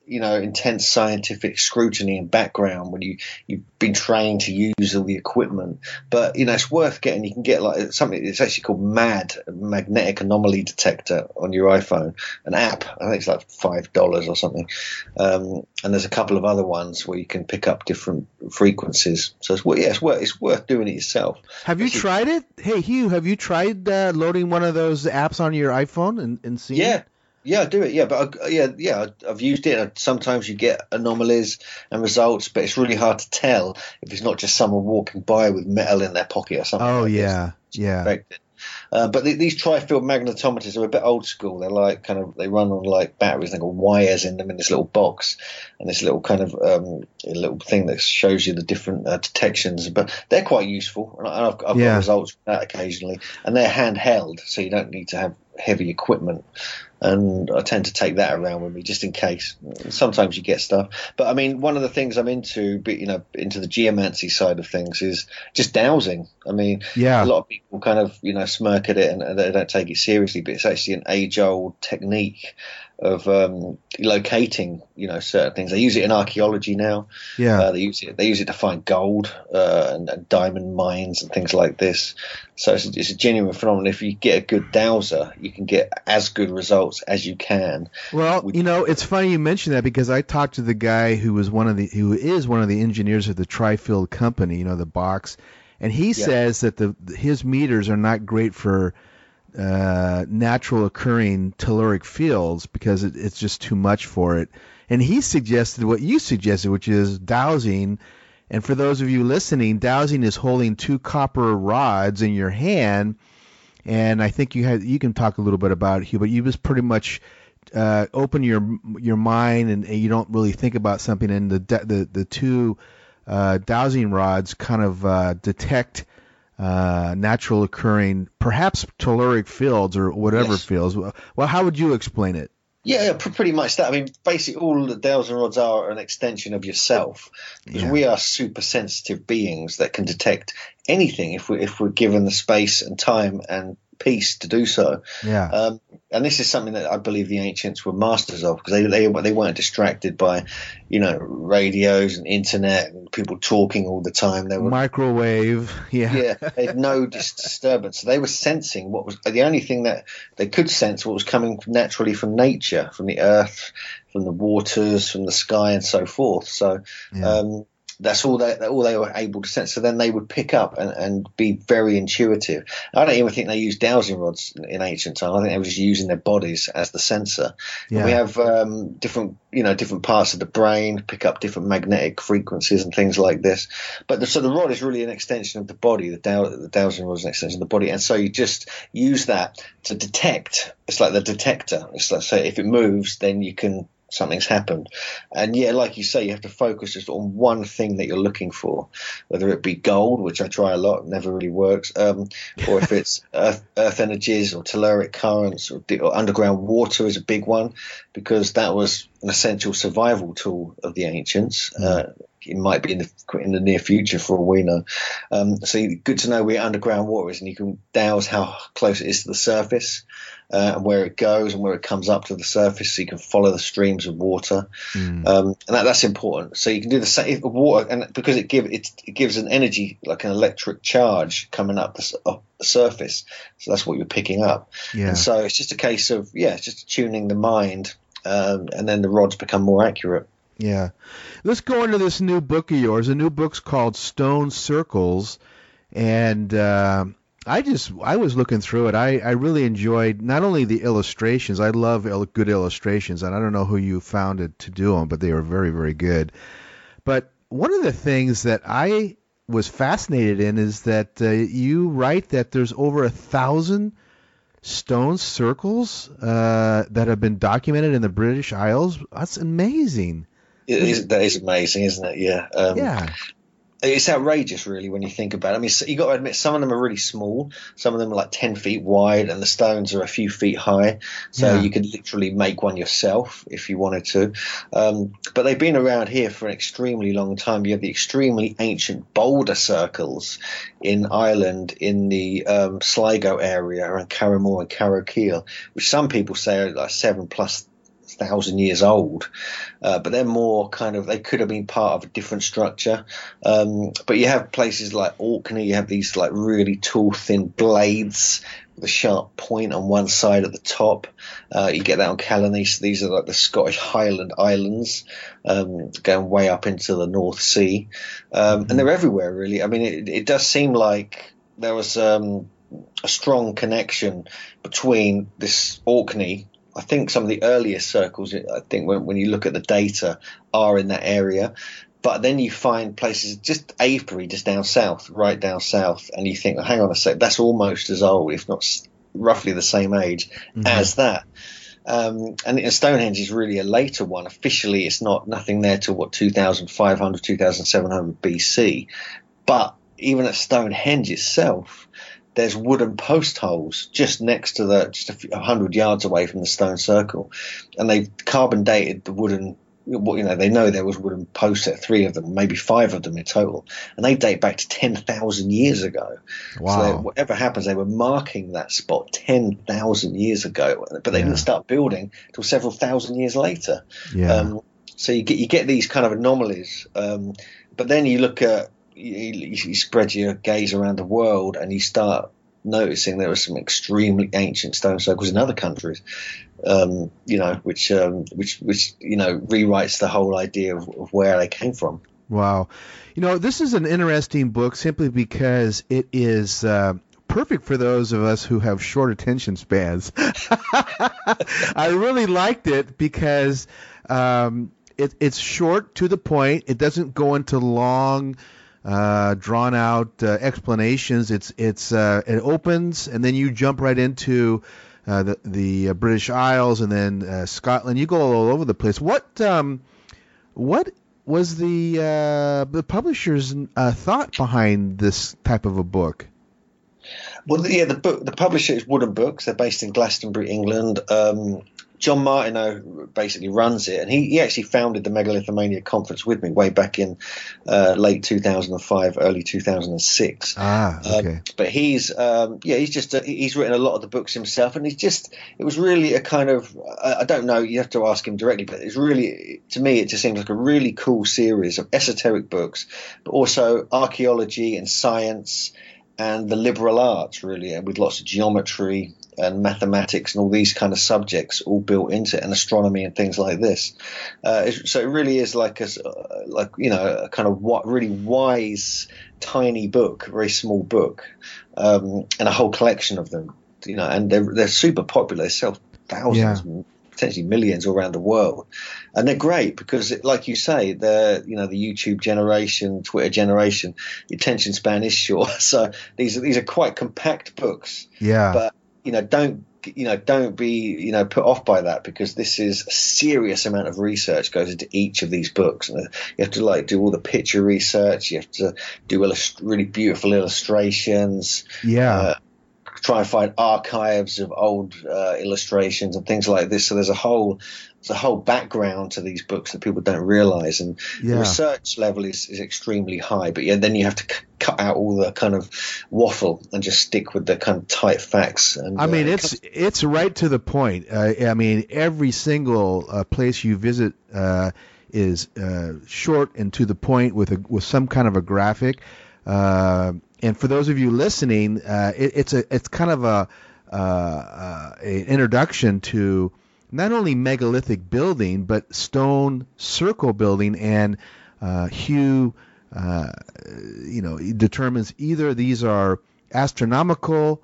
you know, intense scientific scrutiny and background when you you've been trained to use all the equipment. But you know, it's worth getting. You can get like something. It's actually called MAD, Magnetic Anomaly Detector, on your iPhone, an app. I think it's like five dollars or something. Um, and there's a couple of other ones where you can pick up different frequencies. So it's yeah, it's worth it's worth doing it yourself. Have you Actually, tried it? Hey, Hugh, have you tried uh, loading one of those apps on your iPhone and, and seeing Yeah. it? Yeah, I do it. Yeah, but I, yeah, yeah, I've used it. Sometimes you get anomalies and results, but it's really hard to tell if it's not just someone walking by with metal in their pocket or something. Oh, like yeah, this. yeah. Affected. Uh, but the, these tri-field magnetometers are a bit old school. They're like kind of they run on like batteries. They've got wires in them in this little box and this little kind of um, a little thing that shows you the different uh, detections. But they're quite useful, and I- I've, I've Yeah. got results from that occasionally. And they're handheld, so you don't need to have heavy equipment. And I tend to take that around with me just in case. Sometimes you get stuff, but I mean, one of the things I'm into, but you know, into the geomancy side of things is just dowsing. I mean, Yeah. a lot of people kind of you know smirk at it and, and they don't take it seriously, but it's actually an age-old technique of um, locating you know certain things. They use it in archaeology now. Yeah. Uh, they use it. They use it to find gold uh, and, and diamond mines and things like this. So it's a, it's a genuine phenomenon. If you get a good dowser, you can get as good results as you can. Well, with- you know, it's funny you mention that because I talked to the guy who was one of the who is one of the engineers of the Tri-Field company, you know, the box, and he Yeah. says that the his meters are not great for uh, natural occurring telluric fields because it, it's just too much for it. And he suggested what you suggested, which is dowsing. And for those of you listening, dowsing is holding two copper rods in your hand. And I think you had you can talk a little bit about it, Hugh, but you just pretty much uh, open your your mind and, and you don't really think about something, and the the the two uh, dowsing rods kind of uh, detect uh, natural occurring, perhaps telluric fields or whatever Yes. fields. Well, how would you explain it? Yeah, yeah, pr- pretty much that. I mean, basically, all the dowsing rods are an extension of yourself. Because Yeah. we are super sensitive beings that can detect anything if we if we're given the space and time and peace to do so. Yeah. Um, and this is something that I believe the ancients were masters of because they, they they weren't distracted by, you know, radios and internet and people talking all the time. They were Microwave. Yeah. yeah, they had no dis- disturbance. They were sensing what was the only thing that they could sense, what was coming naturally from nature, from the earth, from the waters, from the sky, and so forth. So Yeah. um, that's all they all they were able to sense. So then they would pick up and, and be very intuitive. I don't even think they used dowsing rods in, in ancient time. I think they were just using their bodies as the sensor. Yeah. And we have um, different, you know, different parts of the brain pick up different magnetic frequencies and things like this. But the, so the rod is really an extension of the body. The, dow, the dowsing rod is an extension of the body, and so you just use that to detect. It's like the detector. It's like so if it moves, then you can. Something's happened. And yeah, like you say, you have to focus just on one thing that you're looking for, whether it be gold, which I try a lot, never really works, um, or if it's earth, earth energies or telluric currents or, or underground water is a big one because that was an essential survival tool of the ancients. Uh, it might be in the, in the near future for all we know. Um, so good to know where underground water is and you can douse how close it is to the surface. Uh, and where it goes and where it comes up to the surface, so you can follow the streams of water, Mm. um, and that, that's important. So you can do the same water, and because it give it, it gives an energy like an electric charge coming up the, s- up the surface. So that's what you're picking up. Yeah. And so it's just a case of yeah, it's just tuning the mind, um, and then the rods become more accurate. Yeah. Let's go into this new book of yours. The new book's called Stone Circles. And uh, I just, I was looking through it. I, I really enjoyed not only the illustrations. I love il- good illustrations. And I don't know who you found it to do them, but they were very, very good. But one of the things that I was fascinated in is that uh, you write that there's over a thousand stone circles uh, that have been documented in the British Isles. That's amazing. It is, that is amazing, isn't it? Yeah. Um, Yeah. It's outrageous, really, when you think about it. I mean, you got to admit, some of them are really small. Some of them are like ten feet wide, and the stones are a few feet high. So Yeah. you could literally make one yourself if you wanted to. Um, but they've been around here for an extremely long time. You have the extremely ancient boulder circles in Ireland, in the um, Sligo area, around Carramore and Carrowkeel, which some people say are like seven plus thousand years old, uh, but they're more kind of, they could have been part of a different structure. Um, but you have places like Orkney, you have these like really tall, thin blades with a sharp point on one side at the top. Uh, you get that on Callanee. So these are like the Scottish Highland Islands, um, going way up into the North Sea. Um, and they're everywhere, really. I mean, it, it does seem like there was um, a strong connection between this Orkney. I think some of the earliest circles, I think when, when you look at the data, are in that area. But then you find places, just Avebury, just down south, right down south, and you think, oh, hang on a sec, that's almost as old, if not s- roughly the same age mm-hmm. as that. Um, and Stonehenge is really a later one. Officially, it's not nothing there till what two thousand five hundred, two thousand seven hundred B C. But even at Stonehenge itself, there's wooden post holes just next to the, just a few, hundred yards away from the stone circle, and they've carbon dated the wooden. You know, they know there was wooden posts at three of them, maybe five of them in total, and they date back to ten thousand years ago. Wow. So they, whatever happens, they were marking that spot ten thousand years ago, but they yeah. didn't start building until several thousand years later. Yeah. Um, so you get you get these kind of anomalies, um, but then you look at you, you spread your gaze around the world, and you start noticing there are some extremely ancient stone circles in other countries, um, you know, which, um, which, which, you know, rewrites the whole idea of, of where they came from. Wow. You know, this is an interesting book simply because it is uh, perfect for those of us who have short attention spans. I really liked it because um, it, it's short, to the point. It doesn't go into long Uh, drawn out uh, explanations. It's it's uh, it opens and then you jump right into uh, the the uh, British Isles and then uh, Scotland. You go all over the place. What um, what was the uh, the publisher's uh, thought behind this type of a book? Well, yeah, the book the publisher is Wooden Books. They're based in Glastonbury, England. Um, John Martineau basically runs it, and he, he actually founded the Megalithomania conference with me way back in uh, late two thousand five, early two thousand six. Ah, okay. Um, but he's um, yeah, he's just a, he's written a lot of the books himself, and he's just it was really a kind of I, I don't know, you have to ask him directly, but it's really, to me, it just seems like a really cool series of esoteric books, but also archaeology and science and the liberal arts, really, with lots of geometry and mathematics and all these kind of subjects all built into it, and astronomy and things like this. Uh, it, so it really is like a, like you know, a kind of what really wise, tiny book, very small book, um, and a whole collection of them. You know, and they're they're super popular. They sell thousands, yeah. potentially millions all around the world, and they're great because, it, like you say, the you know the YouTube generation, Twitter generation, the attention span is short. So these are these are quite compact books. Yeah, but you know, don't you know, don't be you know put off by that, because this is a serious amount of research goes into each of these books. And you have to like do all the picture research. You have to do illust- really beautiful illustrations. Yeah. Uh, try and find archives of old uh, illustrations and things like this. So there's a whole there's a whole background to these books that people don't realize, and yeah. the research level is, is extremely high. But yeah, then you have to c- cut out all the kind of waffle and just stick with the kind of tight facts. And I mean, uh, it's it's right to the point. Uh, I mean, every single uh, place you visit uh, is uh, short and to the point with a with some kind of a graphic. Uh, And for those of you listening, uh, it, it's a it's kind of a uh, uh, an introduction to not only megalithic building but stone circle building. And uh, Hugh, uh, you know, determines either these are astronomical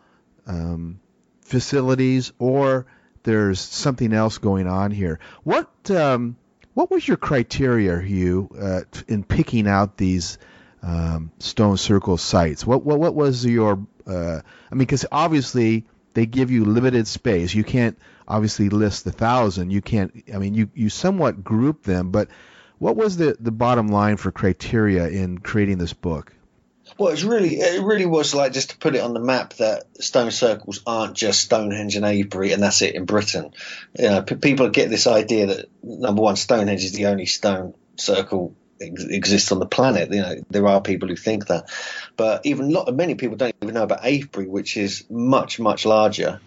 um, facilities or there's something else going on here. What um, what was your criteria, Hugh, uh, in picking out these Um, stone circle sites? What what what was your? Uh, I mean, because obviously they give you limited space. You can't obviously list the thousand. You can't. I mean, you, you somewhat group them. But what was the, the bottom line for criteria in creating this book? Well, it's really it really was like just to put it on the map that stone circles aren't just Stonehenge and Avebury and that's it in Britain. You know, p- people get this idea that number one, Stonehenge is the only stone circle exists on the planet. You know, there are people who think that, but even lot many people don't even know about Avebury, which is much much larger.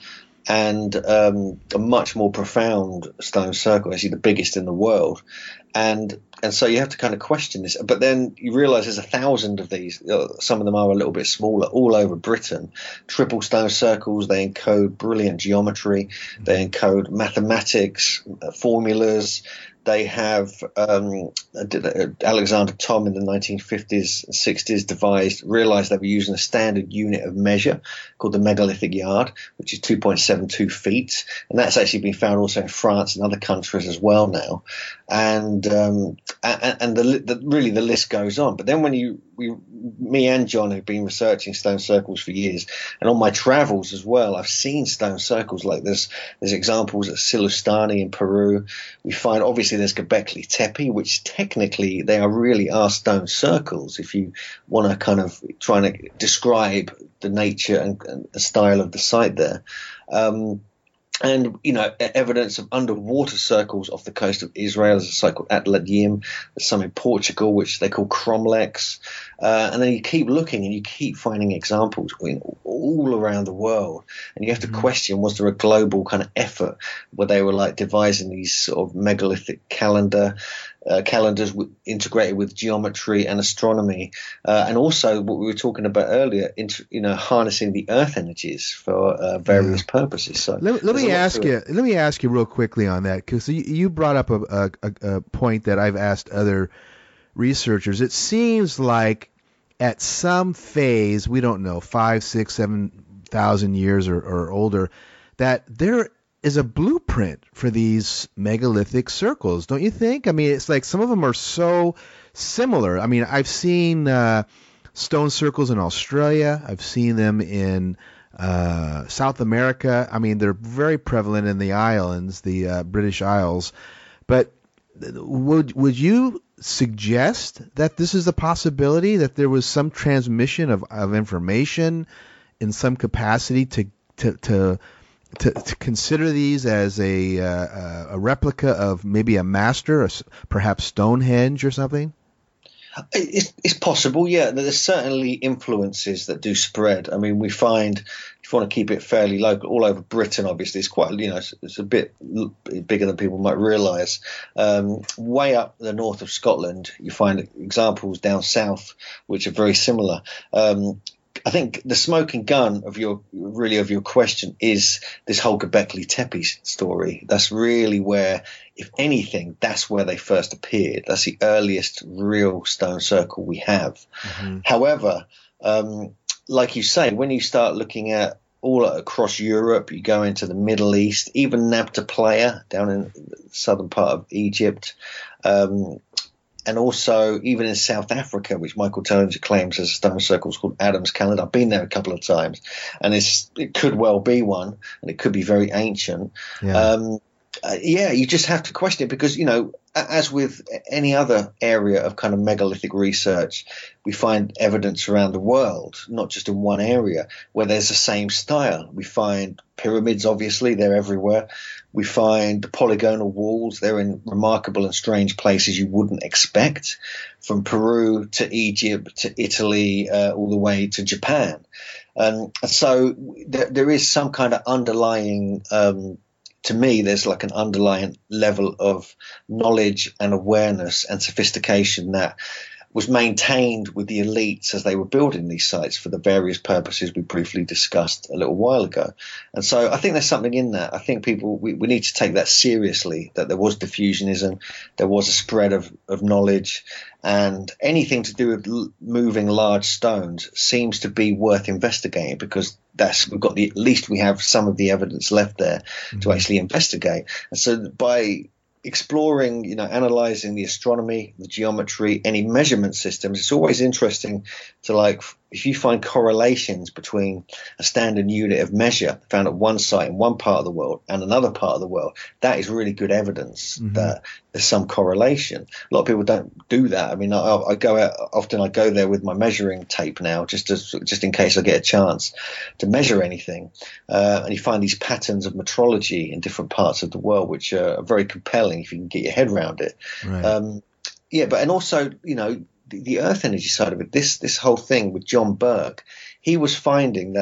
and um, a much more profound stone circle, actually the biggest in the world. And and so you have to kind of question this. But then you realize there's a thousand of these. Uh, some of them are a little bit smaller, all over Britain. Triple stone circles, they encode brilliant geometry. They encode mathematics, uh, formulas. They have um, Alexander Thom in the nineteen fifties and sixties devised, realized they were using a standard unit of measure called the megalithic yard, which is two point seven two feet. And that's actually been found also in France and other countries as well now. And um, and, and the, the, really the list goes on. But then when you, we, me and John have been researching stone circles for years, and on my travels as well, I've seen stone circles like this. There's examples at Silustani in Peru. We find obviously there's Göbekli Tepe, which technically they are really are stone circles if you want to kind of try to describe the nature and, and the style of the site there. Um, And, you know, evidence of underwater circles off the coast of Israel. There's a site called Atladim. There's some in Portugal, which they call cromlechs. Uh, and then you keep looking and you keep finding examples in, all around the world. And you have to mm-hmm. question, was there a global kind of effort where they were like devising these sort of megalithic calendar uh, calendars w- integrated with geometry and astronomy, uh, and also what we were talking about earlier, inter- you know, harnessing the earth energies for uh, various yeah. purposes. So let, let me ask you, let me ask you real quickly on that, because you, you brought up a, a, a point that I've asked other researchers. It seems like at some phase, we don't know, five, six, seven thousand years or, or older, that there is a blueprint for these megalithic circles, don't you think? I mean, it's like some of them are so similar. I mean, I've seen uh, stone circles in Australia. I've seen them in uh, South America. I mean, they're very prevalent in the islands, the uh, British Isles. But would would you suggest that this is a possibility, that there was some transmission of, of information in some capacity to to to To, to consider these as a uh, a replica of maybe a master, or perhaps Stonehenge or something? It's, it's possible, yeah. There's certainly influences that do spread. I mean, we find, if you want to keep it fairly local, all over Britain, obviously, it's quite, you know, it's, it's a bit bigger than people might realise. Um, way up the north of Scotland, you find examples down south which are very similar. Um, I think the smoking gun of your really of your question is this whole Göbekli Tepe story. That's really where, if anything, that's where they first appeared. That's the earliest real stone circle we have. Mm-hmm. However, um, like you say, when you start looking at all across Europe, you go into the Middle East, even Nabta Playa down in the southern part of Egypt, um, and also even in South Africa, which Michael Toninger claims as a stone circle, is called Adam's Calendar. I've been there a couple of times, and it's, it could well be one, and it could be very ancient. Yeah. Um, uh, yeah, you just have to question it because, you know, as with any other area of kind of megalithic research, we find evidence around the world, not just in one area, where there's the same style. We find pyramids, obviously, they're everywhere. We find the polygonal walls. They're in remarkable and strange places you wouldn't expect, from Peru to Egypt to Italy, uh, all the way to Japan. Um, so there, there is some kind of underlying um, to me, there's like an underlying level of knowledge and awareness and sophistication that was maintained with the elites as they were building these sites for the various purposes we briefly discussed a little while ago. And so I think there's something in that. I think people, we, we need to take that seriously, that there was diffusionism, there was a spread of, of knowledge, and anything to do with l- moving large stones seems to be worth investigating, because that's, we've got the, at least we have some of the evidence left there mm-hmm. to actually investigate. And so by exploring, you know, analyzing the astronomy, the geometry, any measurement systems, it's always interesting to, like, if you find correlations between a standard unit of measure found at one site in one part of the world and another part of the world, that is really good evidence mm-hmm. that there's some correlation. A lot of people don't do that. I mean, I, I go out often. I go there with my measuring tape now, just to, just in case I get a chance to measure anything. Uh, and you find these patterns of metrology in different parts of the world, which are very compelling if you can get your head around it. Right. Um, yeah, but and also, you know, the, the earth energy side of it. This this whole thing with John Burke, he was finding that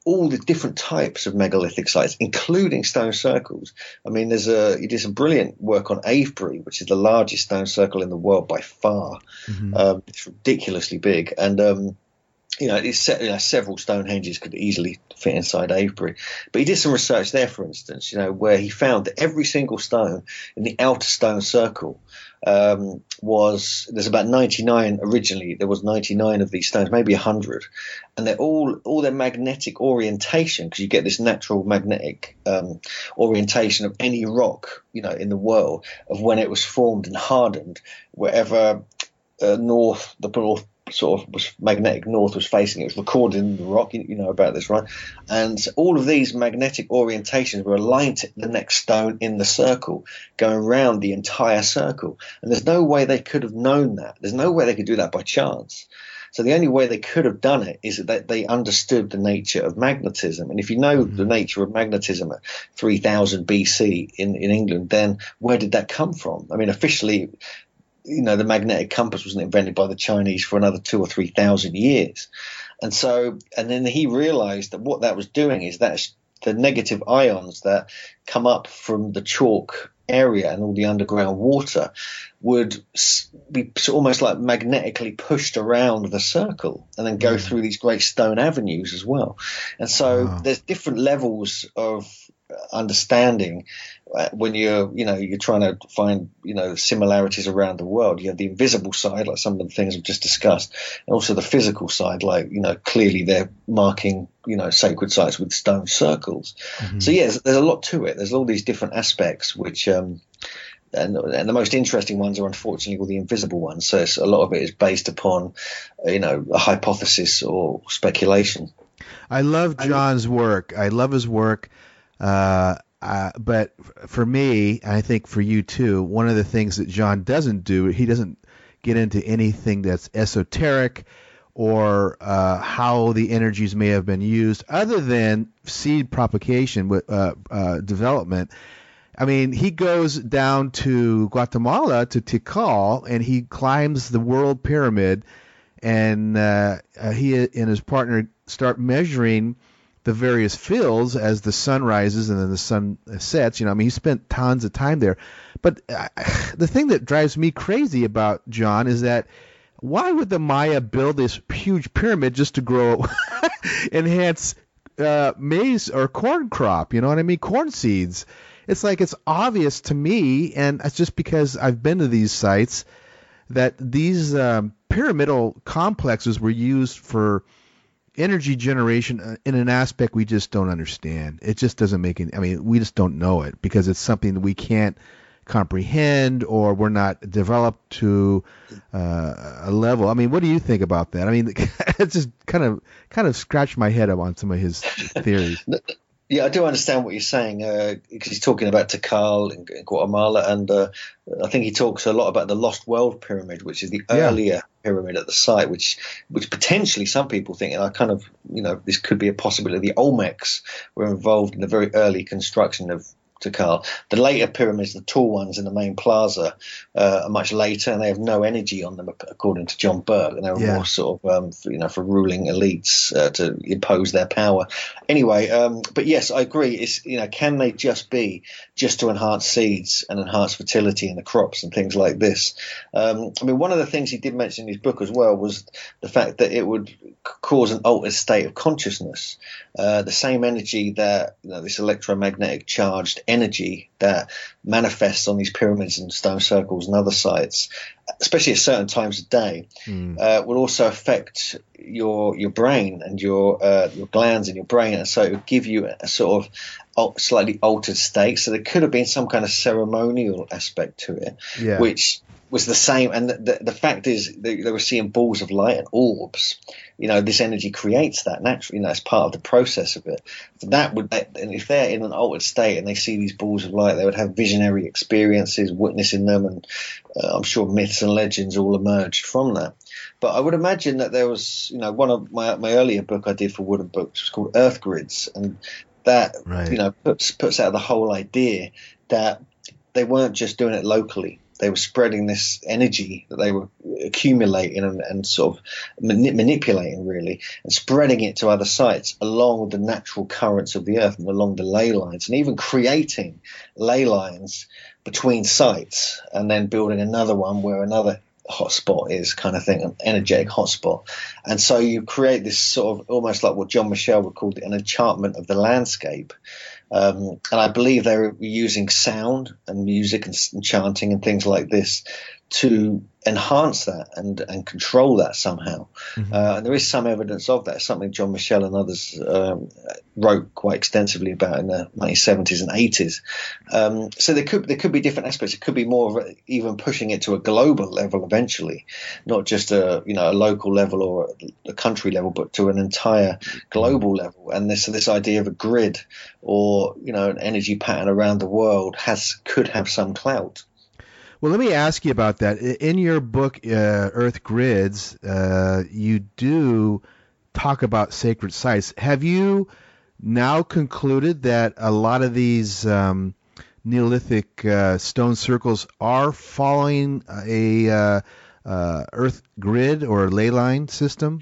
all the different types of megalithic sites, including stone circles. I mean, there's a he did some brilliant work on Avebury, which is the largest stone circle in the world by far. Mm-hmm. Um, it's ridiculously big, and um, you know, it's you know, several Stonehenges could easily fit inside Avebury. But he did some research there, for instance, you know, where he found that every single stone in the outer stone circle um, was there's about ninety-nine originally. There was ninety-nine of these stones, maybe one hundred, and they're all all their magnetic orientation, because you get this natural magnetic um, orientation of any rock, you know, in the world, of when it was formed and hardened, wherever uh, north the north sort of was magnetic north was facing. It was recorded in the rock. You, you know about this, right? And all of these magnetic orientations were aligned to the next stone in the circle, going around the entire circle. And there's no way they could have known that. There's no way they could do that by chance. So the only way they could have done it is that they understood the nature of magnetism. And if you know mm-hmm. the nature of magnetism at three thousand B C in, in England, then where did that come from? I mean, officially, you know, the magnetic compass wasn't invented by the Chinese for another two or three thousand years. And so, and then he realized that what that was doing is that the negative ions that come up from the chalk area and all the underground water would be almost like magnetically pushed around the circle and then go mm. through these great stone avenues as well. And so wow. there's different levels of understanding uh, when you're you know you're trying to find you know similarities around the world. You have the invisible side, like some of the things we've just discussed, and also the physical side, like you know clearly they're marking you know sacred sites with stone circles. Mm-hmm. So yes, there's a lot to it. There's all these different aspects which um and, and the most interesting ones are unfortunately all the invisible ones. So it's, a lot of it is based upon uh, you know a hypothesis or speculation. I love John's work. I love his work. Uh, uh, but for me, I think for you too, one of the things that John doesn't do, he doesn't get into anything that's esoteric or uh, how the energies may have been used, other than seed propagation with uh, uh, development. I mean, he goes down to Guatemala, to Tikal, and he climbs the World Pyramid, and uh, uh, he and his partner start measuring the various fields as the sun rises and then the sun sets. You know, I mean, he spent tons of time there. But uh, the thing that drives me crazy about John is that why would the Maya build this huge pyramid just to grow enhance uh, maize or corn crop? You know what I mean? Corn seeds. It's like it's obvious to me, and it's just because I've been to these sites, that these um, pyramidal complexes were used for energy generation in an aspect we just don't understand. It just doesn't make any, I mean, we just don't know it because it's something that we can't comprehend or we're not developed to uh, a level. I mean, what do you think about that? I mean, it just kind of kind of scratched my head up on some of his theories. Yeah, I do understand what you're saying uh, because he's talking about Tikal in, in Guatemala, and uh, I think he talks a lot about the Lost World Pyramid, which is the yeah. earlier pyramid at the site, which which potentially some people think, and I kind of, you know, this could be a possibility. The Olmecs were involved in the very early construction of Tikal. The later pyramids, the tall ones in the main plaza, uh, are much later, and they have no energy on them, according to John Burke, and they were yeah. more sort of, um, for, you know, for ruling elites uh, to impose their power. Anyway, um, but yes, I agree. It's, you know, can they just be just to enhance seeds and enhance fertility in the crops and things like this? Um, I mean, one of the things he did mention in his book as well was the fact that it would cause an altered state of consciousness. Uh, the same energy that, you know, this electromagnetic charged energy that manifests on these pyramids and stone circles and other sites, especially at certain times of day, mm. uh, will also affect your your brain and your uh, your glands in your brain, and so it would give you a sort of slightly altered state. So there could have been some kind of ceremonial aspect to it, yeah. which was the same. And the, the, the fact is, they, they were seeing balls of light and orbs. You know, this energy creates that naturally. You know, it's part of the process of it. So that would, and if they're in an altered state and they see these balls of light, they would have visionary experiences, witnessing them, and uh, I'm sure myths and legends all emerged from that. But I would imagine that there was, you know, one of my my earlier book I did for Wooden Books was called Earth Grids, and that right. you know puts puts out the whole idea that they weren't just doing it locally. they were spreading this energy that they were accumulating and, and sort of mani- manipulating really, and spreading it to other sites along the natural currents of the earth and along the ley lines, and even creating ley lines between sites, and then building another one where another hotspot is, kind of thing, an energetic hotspot. And so you create this sort of almost like what John Michell would call an enchantment of the landscape. Um, and I believe they were using sound and music and, and chanting and things like this to enhance that and, and control that somehow. Mm-hmm. Uh, and there is some evidence of that, something John Michell and others um, wrote quite extensively about in the nineteen seventies and eighties. Um, so there could there could be different aspects. It could be more of a, even pushing it to a global level eventually, not just a you know a local level or a, a country level, but to an entire global level. And this so this idea of a grid or you know an energy pattern around the world has could have some clout. Well, let me ask you about that. In your book, uh, Earth Grids, uh, you do talk about sacred sites. Have you now concluded that a lot of these um, Neolithic uh, stone circles are following a uh, uh, Earth grid or ley line system?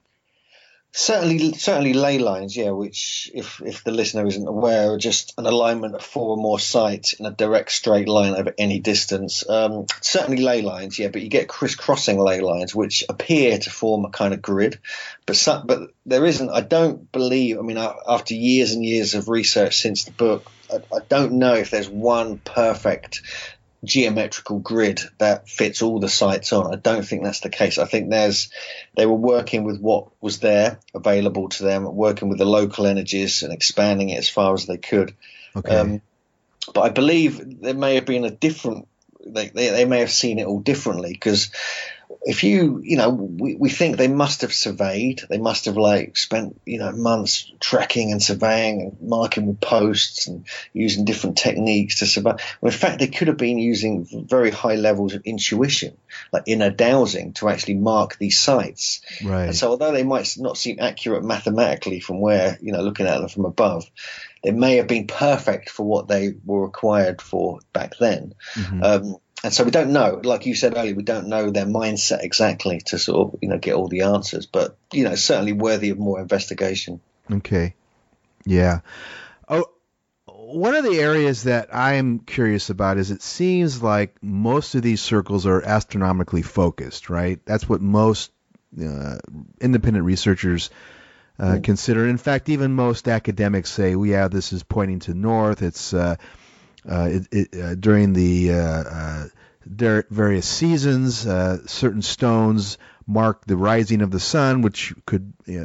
Certainly, certainly ley lines, yeah, which, if if the listener isn't aware, are just an alignment of four or more sites in a direct straight line over any distance. Um, certainly ley lines, yeah, but you get crisscrossing ley lines, which appear to form a kind of grid. But some, but there isn't, I don't believe, I mean, after years and years of research since the book, I, I don't know if there's one perfect geometrical grid that fits all the sites on. I don't think that's the case. I think there's they were working with what was there available to them, working with the local energies and expanding it as far as they could. Okay. Um, but I believe there may have been a different they, they, they may have seen it all differently, because if you, you know, we, we think they must have surveyed, they must have like spent, you know, months trekking and surveying and marking with posts and using different techniques to survey. Well, in fact, they could have been using very high levels of intuition, like inner dowsing, to actually mark these sites. Right. And so although they might not seem accurate mathematically from where, you know, looking at them from above, they may have been perfect for what they were required for back then. Mm-hmm. Um, and so we don't know, like you said earlier, we don't know their mindset exactly to sort of, you know, get all the answers, but, you know, certainly worthy of more investigation. Okay. Yeah. Oh, one of the areas that I'm curious about is it seems like most of these circles are astronomically focused, right? That's what most uh, independent researchers Uh, mm. consider. In fact, even most academics say, well, yeah, this is pointing to north. It's uh, uh, it, it, uh, during the uh, uh, der- various seasons, uh, certain stones mark the rising of the sun, which could uh,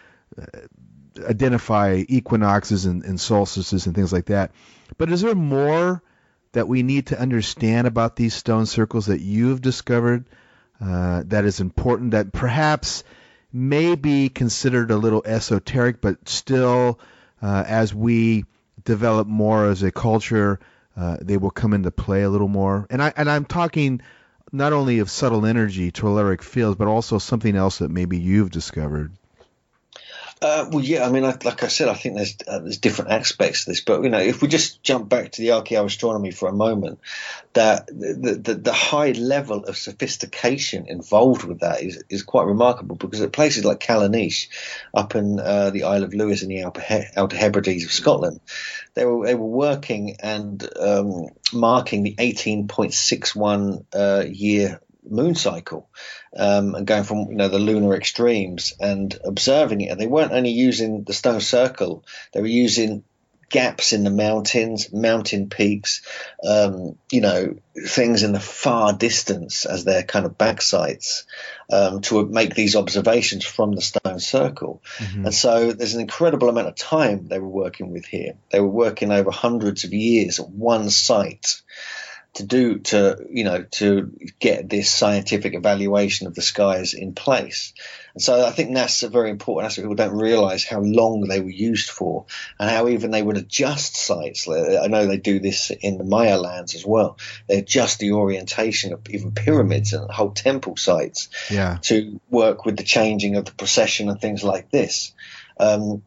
uh, identify equinoxes and, and solstices and things like that. But is there more that we need to understand about these stone circles that you've discovered uh, that is important, that perhaps may be considered a little esoteric, but still, uh, as we develop more as a culture, uh, they will come into play a little more? And I and I'm talking not only of subtle energy, telluric fields, but also something else that maybe you've discovered. Uh, well, yeah, I mean, I, like I said, I think there's uh, there's different aspects to this, but you know, if we just jump back to the archaeoastronomy for a moment, that the, the the high level of sophistication involved with that is is quite remarkable, because at places like Callanish, up in uh, the Isle of Lewis in the Outer, he- Outer Hebrides of Scotland, they were they were working and um, marking the eighteen point six one uh, year moon cycle, um, and going from, you know, the lunar extremes and observing it. And they weren't only using the stone circle, they were using gaps in the mountains, mountain peaks, um, you know, things in the far distance as their kind of back sites, um, to make these observations from the stone circle. Mm-hmm. And so there's an incredible amount of time they were working with here. They were working over hundreds of years at one site to do to you know to get this scientific evaluation of the skies in place. And so I think that's a very important aspect. People don't realize how long they were used for, and how even they would adjust sites. I know they do this in the Maya lands as well. They adjust the orientation of even pyramids and whole temple sites, yeah, to work with the changing of the precession and things like this. Um,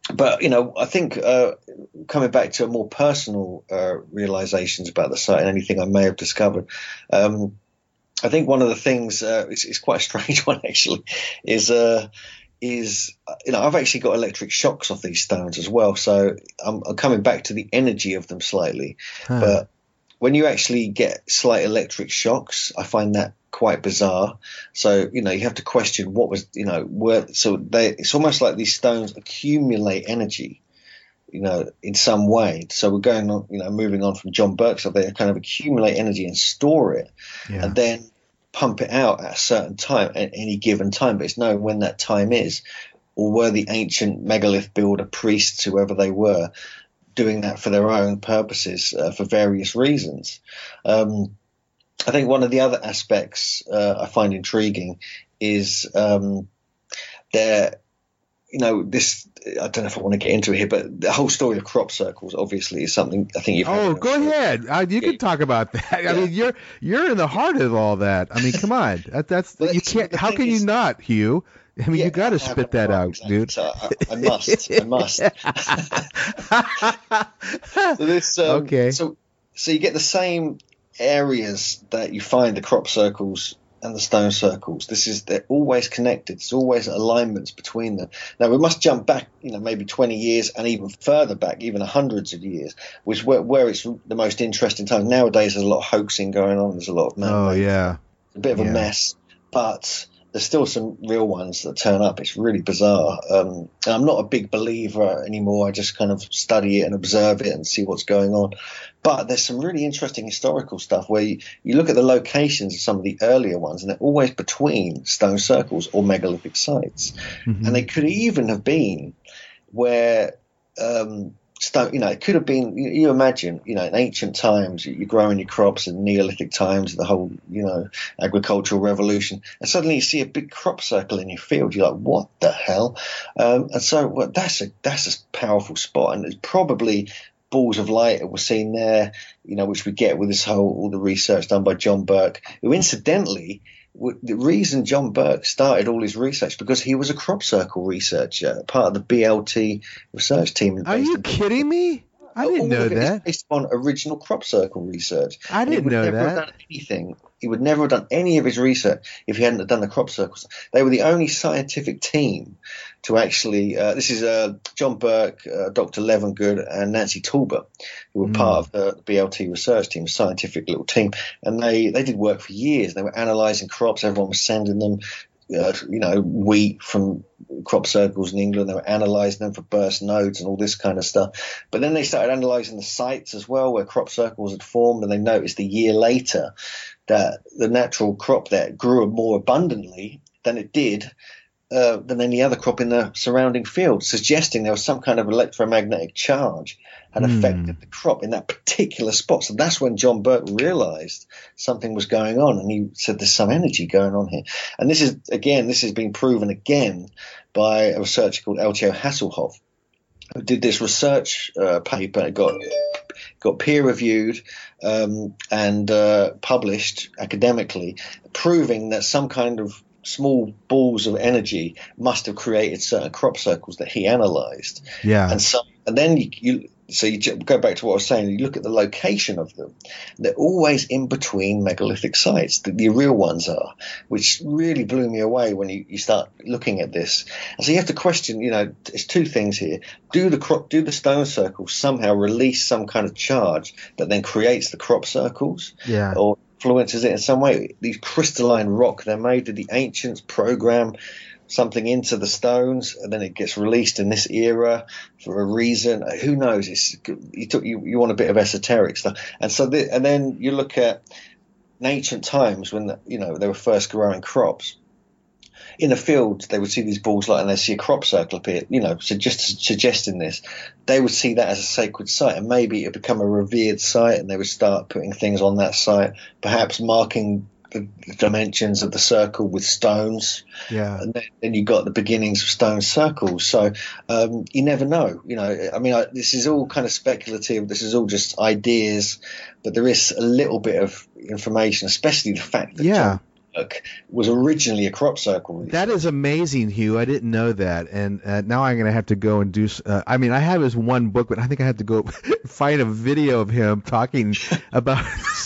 but you know, I think uh, coming back to more personal uh, realizations about the site and anything I may have discovered, um, I think one of the things uh, it's, it's quite a strange one actually is. Uh, is you know I've actually got electric shocks off these stones as well, so I'm, I'm coming back to the energy of them slightly. Huh. But when you actually get slight electric shocks, I find that quite bizarre. So you know you have to question what was you know where. So they it's almost like these stones accumulate energy, you know, in some way. So we're going on, you know, moving on from John Burke, so they kind of accumulate energy and store it, yeah. and then pump it out at a certain time, at any given time, but it's knowing when that time is. Or were the ancient megalith builder priests, whoever they were, doing that for their own purposes, uh, for various reasons? Um, I think one of the other aspects uh, I find intriguing is um, their, you know, this, I don't know if I want to get into it here, but the whole story of crop circles obviously is something I think you've Oh, go ahead. Uh, you can talk about that. Yeah. I mean, you're you're in the heart of all that. I mean, come on. That, that's you can't. How can you not, Hugh? I mean, yeah, you got to spit that out, exactly. dude. So I, I must. I must. so this, um, okay. So so you get the same areas that you find the crop circles and the stone circles. This is they're always connected. There's always alignments between them. Now we must jump back, you know, maybe twenty years and even further back, even hundreds of years, which where, where it's the most interesting time. Nowadays, there's a lot of hoaxing going on. There's a lot of man- oh yeah, it's a bit of yeah. a mess, but there's still some real ones that turn up. It's really bizarre. Um, and I'm not a big believer anymore. I just kind of study it and observe it and see what's going on. But there's some really interesting historical stuff where you, you look at the locations of some of the earlier ones, and they're always between stone circles or megalithic sites. Mm-hmm. And they could even have been where um, stone, you know, it could have been, you, you imagine, you know, in ancient times, you're growing your crops in Neolithic times, the whole, you know, agricultural revolution, and suddenly you see a big crop circle in your field. You're like, what the hell? Um, and so well, that's a that's a powerful spot, and it's probably balls of light that were seen there, you know, which we get with this whole all the research done by John Burke, who incidentally, the reason John Burke started all his research because he was a crop circle researcher, part of the B L T research team. Are you kidding me? I didn't know that. Based on original crop circle research. I didn't know that. He would never have done anything. He would never have done any of his research if he hadn't done the crop circles. They were the only scientific team to actually. Uh, this is uh, John Burke, uh, Doctor Levengood, and Nancy Talbot, who were mm. part of the B L T research team, a scientific little team, and they they did work for years. They were analysing crops. Everyone was sending them. Uh, you know, wheat from crop circles in England. They were analysing them for burst nodes and all this kind of stuff. But then they started analysing the sites as well where crop circles had formed, and they noticed a year later that the natural crop there grew more abundantly than it did uh, than any other crop in the surrounding field, suggesting there was some kind of electromagnetic charge had mm. affected the crop in that particular spot. So that's when John Burke realised something was going on, and he said there's some energy going on here. And this is, again, this has been proven again by a researcher called Elcho Hasselhoff, who did this research uh, paper. It got got peer-reviewed um, and uh, published academically, proving that some kind of small balls of energy must have created certain crop circles that he analysed. Yeah. And so, and then you, you so you go back to what I was saying. You look at the location of them; they're always in between megalithic sites. The, the real ones are, which really blew me away when you, you start looking at this. And so you have to question. You know, there's two things here: do the crop, do the stone circles somehow release some kind of charge that then creates the crop circles? Yeah. Or influences it in some way. These crystalline rock, they're made. Did the ancients program something into the stones, and then it gets released in this era for a reason? Who knows? It's you took you, you want a bit of esoteric stuff, and so the, and then you look at in ancient times when the, you know they were first growing crops. In the fields, they would see these balls light and they'd see a crop circle appear, you know, suggest, suggesting this. They would see that as a sacred site, and maybe it would become a revered site, and they would start putting things on that site, perhaps marking the dimensions of the circle with stones. Yeah. And then, then you got the beginnings of stone circles. So um, you never know. You know, I mean, I, this is all kind of speculative. This is all just ideas, but there is a little bit of information, especially the fact that yeah. John work was originally a crop circle research. That is amazing, Hugh. I didn't know that, and uh, now I'm going to have to go and do. Uh, I mean, I have his one book, but I think I have to go find a video of him talking about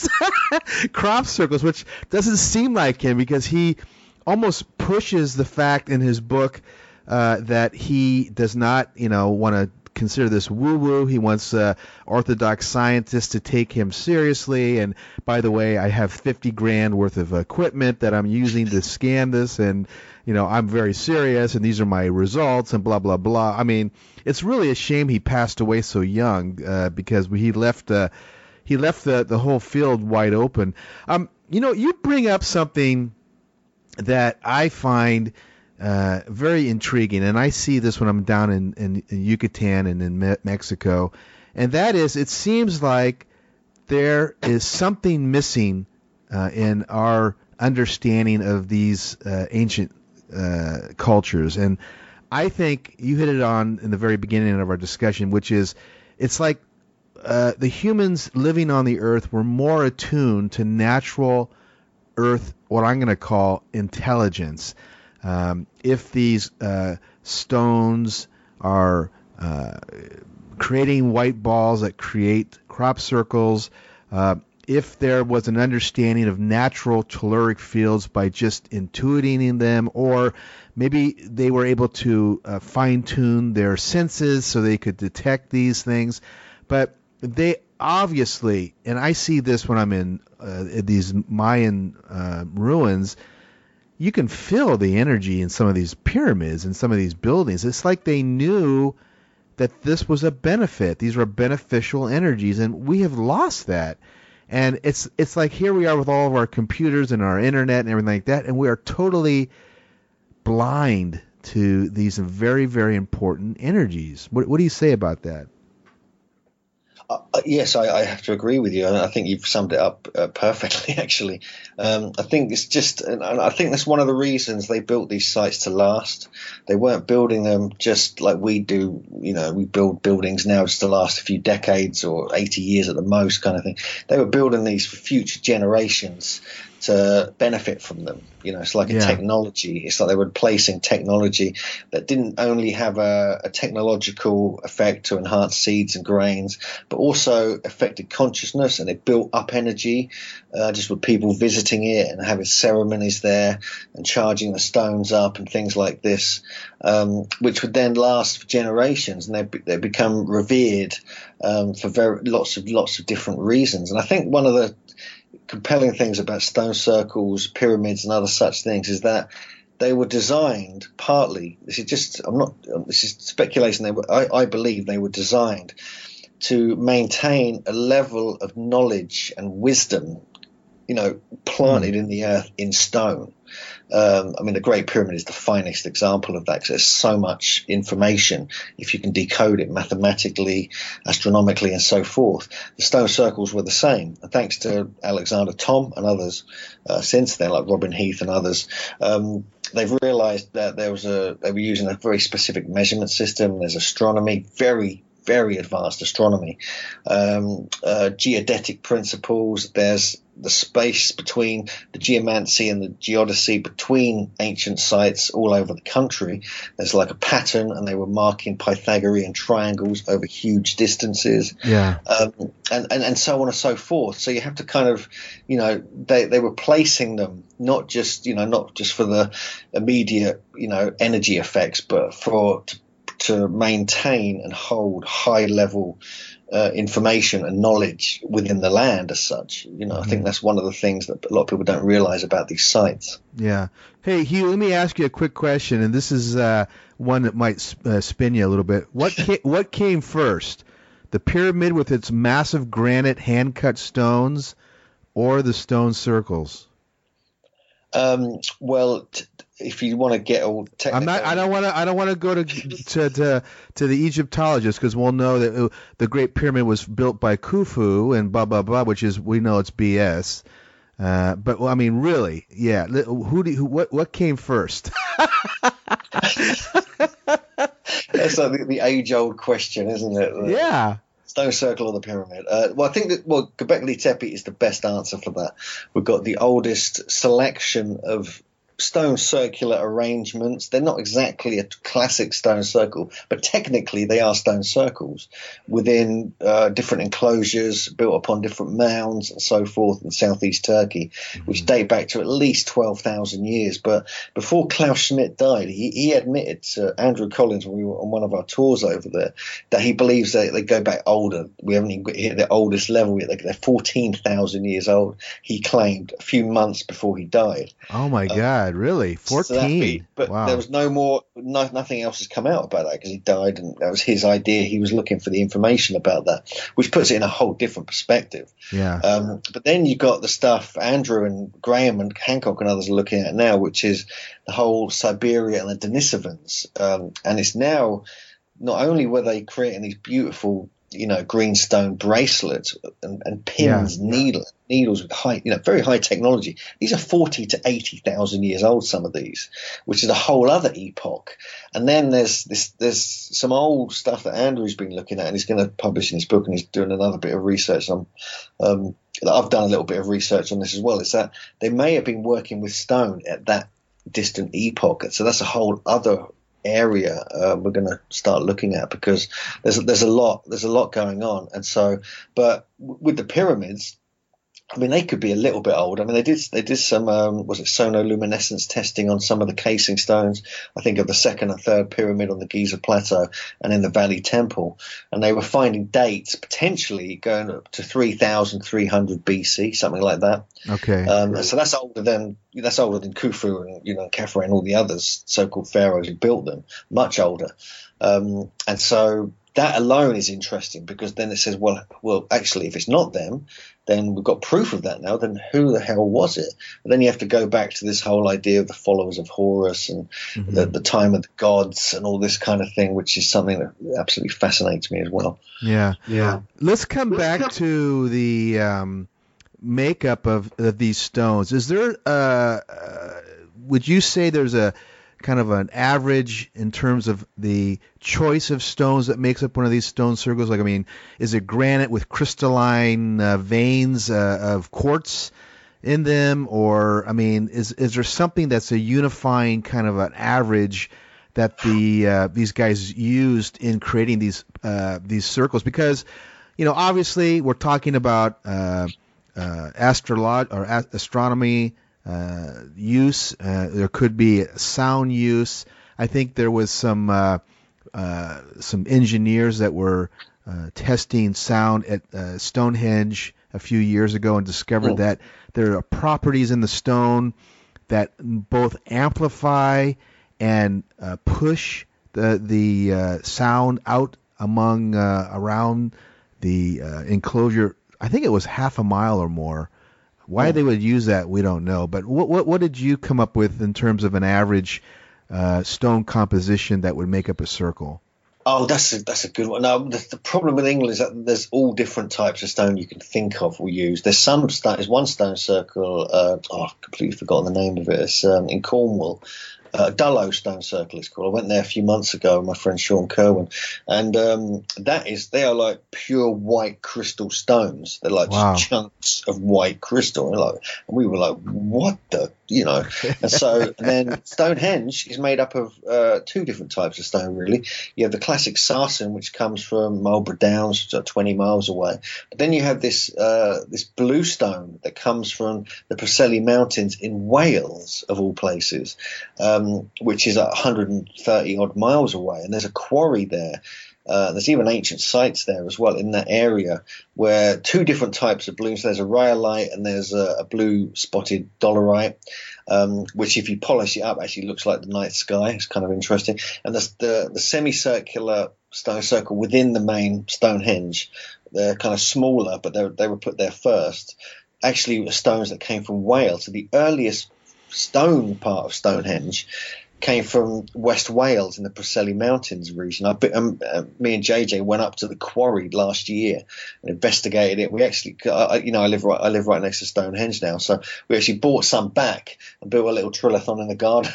crop circles, which doesn't seem like him because he almost pushes the fact in his book uh, that he does not, you know, want to consider this woo-woo. He wants uh, orthodox scientists to take him seriously. And by the way, I have fifty grand worth of equipment that I'm using to scan this, and you know I'm very serious, and these are my results, and blah blah blah. I mean, it's really a shame he passed away so young uh, because he left uh, he left the the whole field wide open. Um, you know, you bring up something that I find Uh, very intriguing, and I see this when I'm down in, in, in Yucatan and in Me- Mexico, and that is, it seems like there is something missing uh, in our understanding of these uh, ancient uh, cultures, and I think you hit it on in the very beginning of our discussion, which is, it's like uh, the humans living on the earth were more attuned to natural earth, what I'm going to call intelligence. Um, if these uh, stones are uh, creating white balls that create crop circles, uh, if there was an understanding of natural telluric fields by just intuiting them, or maybe they were able to uh, fine-tune their senses so they could detect these things. But they obviously, and I see this when I'm in uh, these Mayan uh, ruins, you can feel the energy in some of these pyramids and some of these buildings. It's like they knew that this was a benefit. These were beneficial energies, and we have lost that. And it's it's like here we are with all of our computers and our internet and everything like that, and we are totally blind to these very, very important energies. What, what do you say about that? Uh, yes, I, I have to agree with you. I think you've summed it up uh, perfectly, actually. Um, I think it's just, and I think that's one of the reasons they built these sites to last. They weren't building them just like we do. You know, we build buildings now just to last a few decades or eighty years at the most, kind of thing. They were building these for future generations to benefit from them. You know, it's like a Yeah. technology. It's like they were placing technology that didn't only have a, a technological effect to enhance seeds and grains, but also affected consciousness, and it built up energy uh, just with people visiting it and having ceremonies there and charging the stones up and things like this, um, which would then last for generations, and they they become revered um, for very lots of lots of different reasons. And I think one of the compelling things about stone circles, pyramids, and other such things is that they were designed partly. This is just I'm not. This is speculation. They were. I, I believe they were designed to maintain a level of knowledge and wisdom, you know, planted in the earth in stone. Um, I mean, the Great Pyramid is the finest example of that because there's so much information if you can decode it mathematically, astronomically, and so forth. The stone circles were the same. And thanks to Alexander Thom and others uh, since then, like Robin Heath and others, um, they've realized that there was a they were using a very specific measurement system. There's astronomy, very very advanced astronomy, um, uh, geodetic principles. There's the space between the geomancy and the geodesy between ancient sites all over the country. There's like a pattern, and they were marking Pythagorean triangles over huge distances, Yeah. um, and, and, and so on and so forth. So you have to kind of, you know, they, they were placing them not just, you know, not just for the immediate, you know, energy effects, but for to, to maintain and hold high level uh, information and knowledge within the land as such. You know, I think that's one of the things that a lot of people don't realize about these sites. Yeah. Hey, Hugh, let me ask you a quick question, and this is uh, one that might uh, spin you a little bit. What ca- what came first, the pyramid with its massive granite hand-cut stones, or the stone circles? Um, well, t- if you want to get all technical, I'm not. I don't want to. I don't want to go to to to, to the Egyptologists, because we'll know that uh, the Great Pyramid was built by Khufu and blah blah blah, which is, we know it's B S. Uh, but well, I mean, really, yeah. Who do who, what what came first? That's like the, the age-old question, isn't it? Yeah. Stone circle or the pyramid? Uh, well, I think that well, Göbekli Tepe is the best answer for that. We've got the oldest selection of stone circular arrangements. They're not exactly a classic stone circle, but technically they are stone circles within uh, different enclosures built upon different mounds and so forth in southeast Turkey, mm-hmm. which date back to at least twelve thousand years. But before Klaus Schmidt died, he, he admitted to Andrew Collins when we were on one of our tours over there that he believes that they go back older. We haven't even hit the oldest level yet. They're fourteen thousand years old, he claimed, a few months before he died. Oh, my um, God. Really? fourteen? So be, but wow. There was no more, no, nothing else has come out about that because he died and that was his idea. He was looking for the information about that, which puts it in a whole different perspective. Yeah. Um, but then you got the stuff Andrew and Graham and Hancock and others are looking at now, which is the whole Siberia and the Denisovans. Um, and it's now, not only were they creating these beautiful, you know, green stone bracelets and, and pins, yeah. needle, needles with high, you know, very high technology. These are forty to eighty thousand years old, some of these, which is a whole other epoch. And then there's this, there's some old stuff that Andrew's been looking at and he's going to publish in his book, and he's doing another bit of research on, um, I've done a little bit of research on this as well. It's that they may have been working with stone at that distant epoch. So that's a whole other area uh, we're going to start looking at, because there's there's a lot there's a lot going on. And so, but with the pyramids, I mean, they could be a little bit old. I mean, they did they did some um, was it sonoluminescence testing on some of the casing stones, I think of the second and third pyramid on the Giza Plateau and in the Valley Temple, and they were finding dates potentially going up to three thousand three hundred B C, something like that. Okay. Um, so that's older than that's older than Khufu and you know Khafre and all the others so-called pharaohs who built them, much older. Um, and so that alone is interesting, because then it says, well, well, actually, if it's not them, then we've got proof of that now. Then who the hell was it? And then you have to go back to this whole idea of the followers of Horus and mm-hmm. the, the time of the gods and all this kind of thing, which is something that absolutely fascinates me as well. Yeah, yeah. Let's come back to the um, makeup of, of these stones. Is there? Uh, uh, would you say there's a kind of an average in terms of the choice of stones that makes up one of these stone circles? Like, I mean, is it granite with crystalline uh, veins uh, of quartz in them? Or, I mean, is is there something that's a unifying kind of an average that the uh, these guys used in creating these uh, these circles? Because, you know, obviously we're talking about uh, uh, astrolog- or a- astronomy, Uh, use. Uh, there could be sound use. I think there was some uh, uh, some engineers that were uh, testing sound at uh, Stonehenge a few years ago and discovered oh. that there are properties in the stone that both amplify and uh, push the the uh, sound out among uh, around the uh, enclosure. I think it was half a mile or more. Why they would use that, we don't know. But what what what did you come up with in terms of an average uh, stone composition that would make up a circle? Oh, that's a, that's a good one. Now, the, the problem with England is that there's all different types of stone you can think of or use. There's some stone. There's one stone circle. Uh, oh, I've completely forgotten the name of it. It's um, in Cornwall. Uh, Dullo Stone Circle it's called. I went there a few months ago with my friend Sean Kerwin, and um, that is they are like pure white crystal stones. They're like wow. chunks of white crystal, and like and we were like, what the, you know? And so and then Stonehenge is made up of uh, two different types of stone. Really, you have the classic sarsen, which comes from Marlborough Downs, which is twenty miles away. But then you have this uh, this blue stone that comes from the Preseli Mountains in Wales, of all places. Um, Um, which is one hundred thirty odd miles away, and there's a quarry there. Uh, there's even ancient sites there as well in that area where two different types of blues. There's a rhyolite and there's a, a blue spotted dolerite, um, which if you polish it up actually looks like the night sky. It's kind of interesting. And there's the, the semicircular stone circle within the main Stonehenge. They're kind of smaller, but they they were put there first. Actually, were stones that came from Wales. So the earliest stone part of Stonehenge came from West Wales in the Preseli Mountains region. I, um, uh, me and J J went up to the quarry last year and investigated it. We actually, uh, you know, I live right, I live right next to Stonehenge now, so we actually bought some back and built a little trilithon in the garden.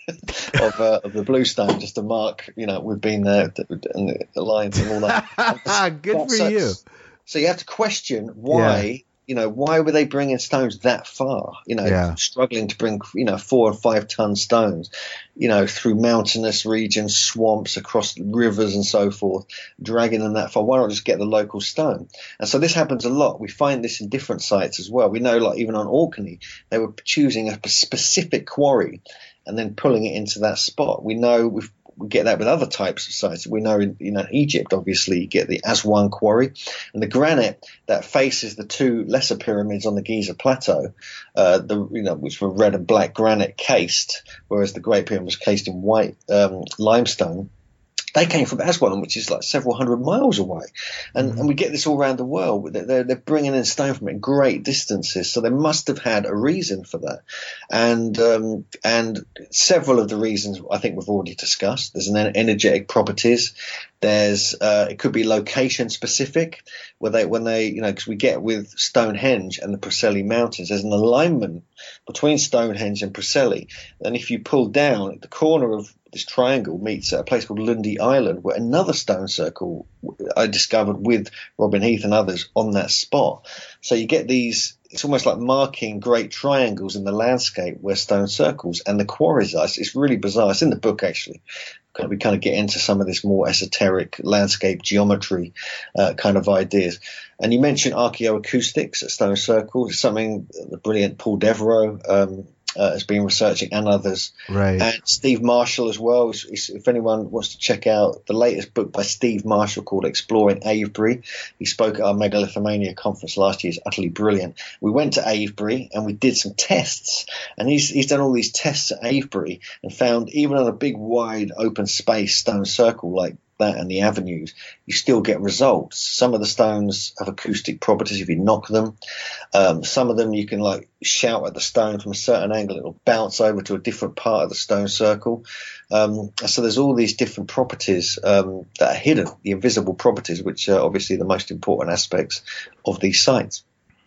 of, uh, of the bluestone, just to mark, you know, we've been there, and the, the lines and all that. Good for so, you. So you have to question why, Yeah. you know, why were they bringing stones that far? You know, Yeah. struggling to bring, you know, four or five ton stones, you know, through mountainous regions, swamps, across rivers and so forth, dragging them that far. Why not just get the local stone? And so this happens a lot. We find this in different sites as well. We know, like even on Orkney, they were choosing a specific quarry and then pulling it into that spot. We know we've we get that with other types of sites. We know in you know Egypt, obviously, you get the Aswan quarry, and the granite that faces the two lesser pyramids on the Giza Plateau, uh, the you know which were red and black granite cased, whereas the Great Pyramid was cased in white um, limestone. They came from Aswan, which is like several hundred miles away. And, mm-hmm. and we get this all around the world. They're, they're bringing in stone from at great distances. So they must have had a reason for that. And um, and several of the reasons I think we've already discussed. There's an energetic properties. There's uh, it could be location specific, where they when they you know because we get with Stonehenge and the Preseli Mountains, there's an alignment between Stonehenge and Preseli. And if you pull down at the corner of this triangle meets at a place called Lundy Island, where another stone circle I discovered with Robin Heath and others on that spot. So you get these, it's almost like marking great triangles in the landscape where stone circles and the quarries are. It's, it's really bizarre. It's in the book, actually. We kind of get into some of this more esoteric landscape geometry uh, kind of ideas. And you mentioned archaeoacoustics at stone circles. It's something the brilliant Paul Devereaux um, Uh, has been researching, and others. Right. And Steve Marshall as well. If anyone wants to check out the latest book by Steve Marshall called Exploring Avebury, he spoke at our Megalithomania conference last year. It's utterly brilliant. We went to Avebury and we did some tests, and he's he's done all these tests at Avebury and found even on a big wide open space stone circle like that and the avenues, you still get results. Some of the stones have acoustic properties if you knock them. Um, some of them you can like shout at the stone from a certain angle, it'll bounce over to a different part of the stone circle. Um, so there's all these different properties um, that are hidden, the invisible properties, which are obviously the most important aspects of these sites.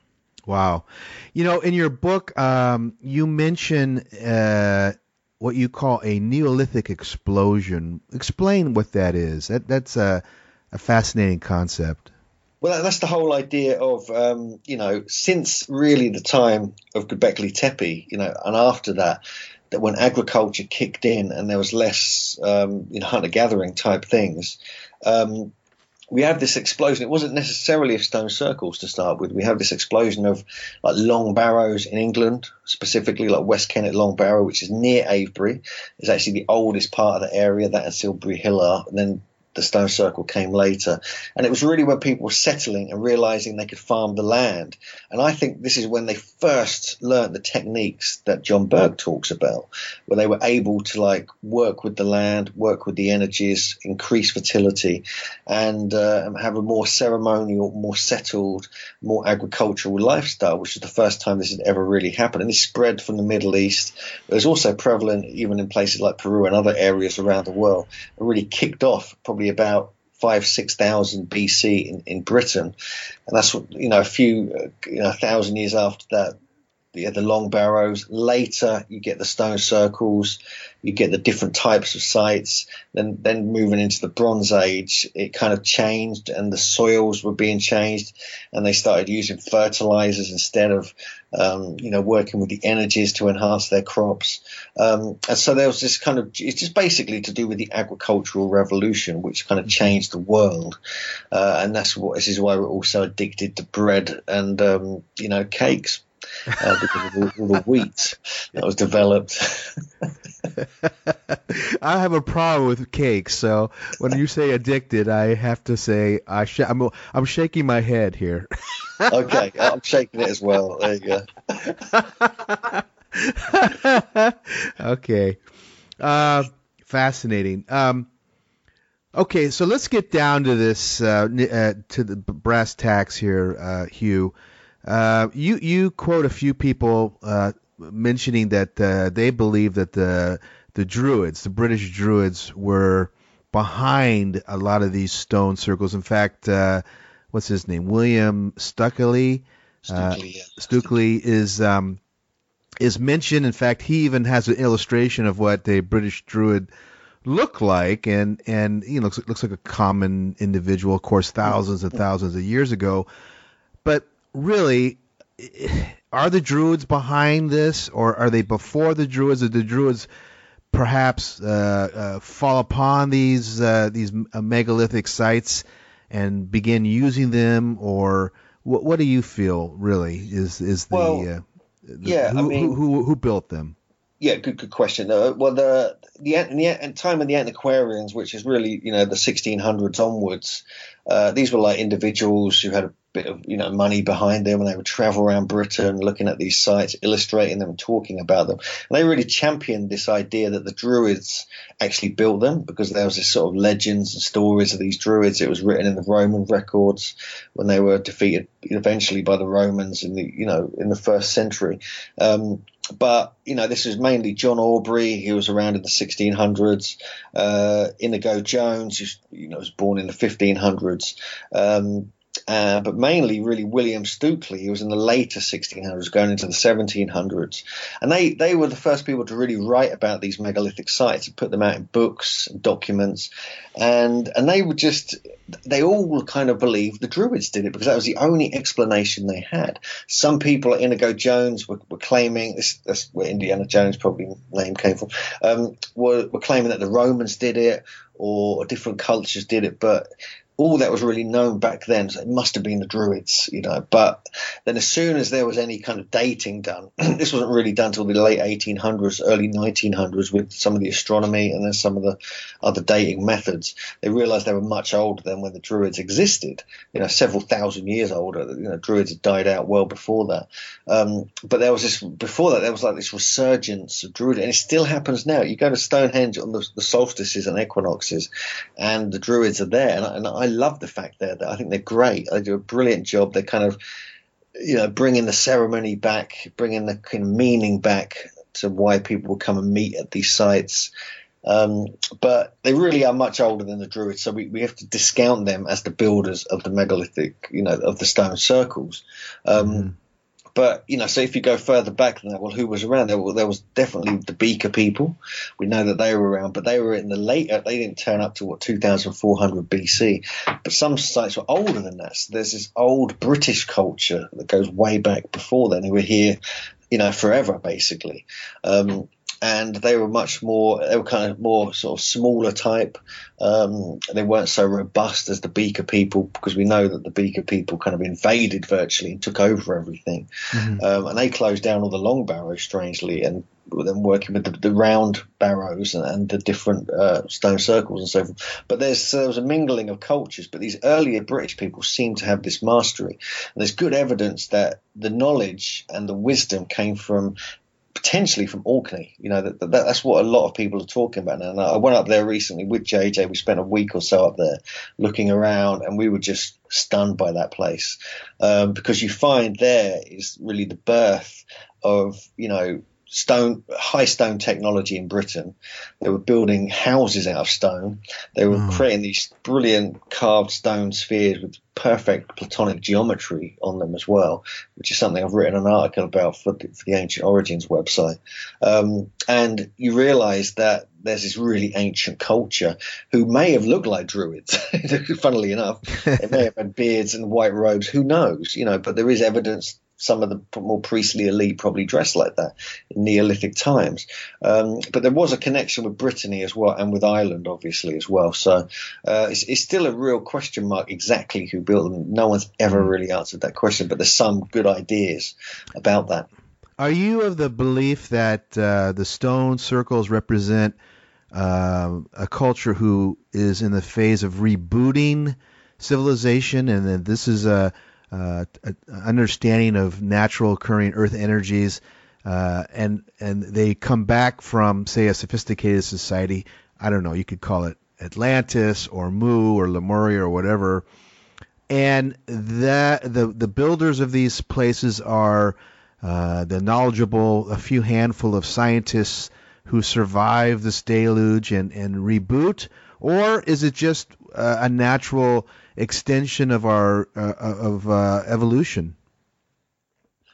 Wow. You know, in your book, um, you mention uh, what you call a Neolithic explosion. Explain what that is. That that's a, a fascinating concept. Well, that's the whole idea of, um, you know, since really the time of Göbekli Tepe, you know, and after that, that when agriculture kicked in and there was less, um, you know, hunter-gathering type things, um, we have this explosion. It wasn't necessarily of stone circles to start with. We have this explosion of like Long Barrows in England, specifically like West Kennet Long Barrow, which is near Avebury. It's actually the oldest part of the area. That and Silbury Hill are. And then the stone circle came later. And it was really when people were settling and realizing they could farm the land. And I think this is when they first learned the techniques that John Berg talks about, where they were able to like work with the land, work with the energies, increase fertility, and uh, have a more ceremonial, more settled, more agricultural lifestyle, which is the first time this had ever really happened. And this spread from the Middle East. It was also prevalent even in places like Peru and other areas around the world. It really kicked off probably about five, six thousand B C in, in Britain, and that's what you know. A few, uh, you know, a thousand years after that, you get the Long Barrows. Later, you get the stone circles. You get the different types of sites. Then, then moving into the Bronze Age, it kind of changed, and the soils were being changed, and they started using fertilizers instead of, um, you know, working with the energies to enhance their crops. Um, and so there was this kind of, it's just basically to do with the agricultural revolution, which kind of changed the world. Uh, and that's what, this is why we're also addicted to bread and, um, you know, cakes. Uh, because of all, all the wheat that was developed. I have a problem with cakes, so when you say addicted, I have to say I sh- I'm I'm shaking my head here. Okay, I'm shaking it as well. There you go. Okay, uh, fascinating. Um, okay, so let's get down to this uh, uh, to the brass tacks here, uh, Hugh. Uh, you you quote a few people uh, mentioning that uh, they believe that the the Druids, the British Druids, were behind a lot of these stone circles. In fact, uh, what's his name? William Stukeley. Stukeley, yeah. Stukeley is um, is mentioned. In fact, he even has an illustration of what a British druid looked like, and and he looks looks like a common individual, of course, thousands and thousands of years ago. But really, are the druids behind this, or are they before the druids? Or the druids perhaps uh, uh, fall upon these uh, these megalithic sites and begin using them, or what, what do you feel really is is the, well, uh, the yeah, who, I mean, who, who who built them? Yeah, good good question. Uh, well, the the, the time of the antiquarians, which is really you know the sixteen hundreds onwards, uh, these were like individuals who had a bit of you know money behind them, and they would travel around Britain looking at these sites, illustrating them, talking about them. And they really championed this idea that the Druids actually built them, because there was this sort of legends and stories of these Druids. It was written in the Roman records when they were defeated eventually by the Romans in the you know in the first century. Um, But, you know, this is mainly John Aubrey, he was around in the sixteen hundreds, uh, Inigo Jones, who, you know, was born in the fifteen hundreds, um, uh, but mainly really William Stukeley, he was in the later sixteen hundreds, going into the seventeen hundreds. And they, they were the first people to really write about these megalithic sites and put them out in books and documents. And and they would just, they all kind of believed the Druids did it, because that was the only explanation they had. Some people, like Inigo Jones, were, were claiming, this, that's where Indiana Jones probably name came from, um, were, were claiming that the Romans did it, or different cultures did it, but all that was really known back then, so it must have been the Druids, you know. But then as soon as there was any kind of dating done, this wasn't really done till the late eighteen hundreds, early nineteen hundreds, with some of the astronomy and then some of the other dating methods, they realized they were much older than when the Druids existed, you know, several thousand years older. You know, Druids had died out well before that. Um, but there was this, before that, there was like this resurgence of Druid, and it still happens now. You go to Stonehenge on the, the solstices and equinoxes, and the Druids are there, and I, and I love the fact there that I think they're great. They do a brilliant job. They kind of, you know, bringing the ceremony back, bringing the kind of meaning back to why people would come and meet at these sites. Um, but they really are much older than the Druids, so we, we have to discount them as the builders of the megalithic, you know, of the stone circles. Um, mm. But, you know, so if you go further back than that, well, who was around? There, well, there was definitely the Beaker people. We know that they were around, but they were in the later, they didn't turn up to, what, two thousand four hundred B C. But some sites were older than that. So there's this old British culture that goes way back before then, who were here, you know, forever, basically. Um, and they were much more, they were kind of more sort of smaller type. Um, they weren't so robust as the Beaker people, because we know that the Beaker people kind of invaded virtually and took over everything. Mm-hmm. Um, and they closed down all the long barrows, strangely, and then working with the, the round barrows and, and the different uh, stone circles and so forth. But there's, there was a mingling of cultures, but these earlier British people seem to have this mastery. And there's good evidence that the knowledge and the wisdom came from, potentially from Orkney. You know, that, that that's what a lot of people are talking about now. And I went up there recently with J J. We spent a week or so up there looking around, and we were just stunned by that place, um, because you find there is really the birth of, you know, stone, high stone technology in Britain. They were building houses out of stone. They were mm. creating these brilliant carved stone spheres with perfect Platonic geometry on them as well, which is something I've written an article about for the, for the Ancient Origins website. Um, and you realize that there's this really ancient culture who may have looked like Druids, funnily enough. They may have had beards and white robes, who knows, you know, but there is evidence some of the more priestly elite probably dressed like that in Neolithic times. Um, but there was a connection with Brittany as well, and with Ireland, obviously, as well. So uh, it's, it's still a real question mark exactly who built them. No one's ever really answered that question, but there's some good ideas about that. Are you of the belief that uh, the stone circles represent uh, a culture who is in the phase of rebooting civilization, and that this is a Uh, understanding of natural occurring earth energies, uh, and and they come back from, say, a sophisticated society? I don't know, you could call it Atlantis or Mu or Lemuria or whatever, and that the the builders of these places are uh, the knowledgeable, a few handful of scientists who survive this deluge and, and reboot, or is it just uh, a natural extension of our uh, of uh, evolution?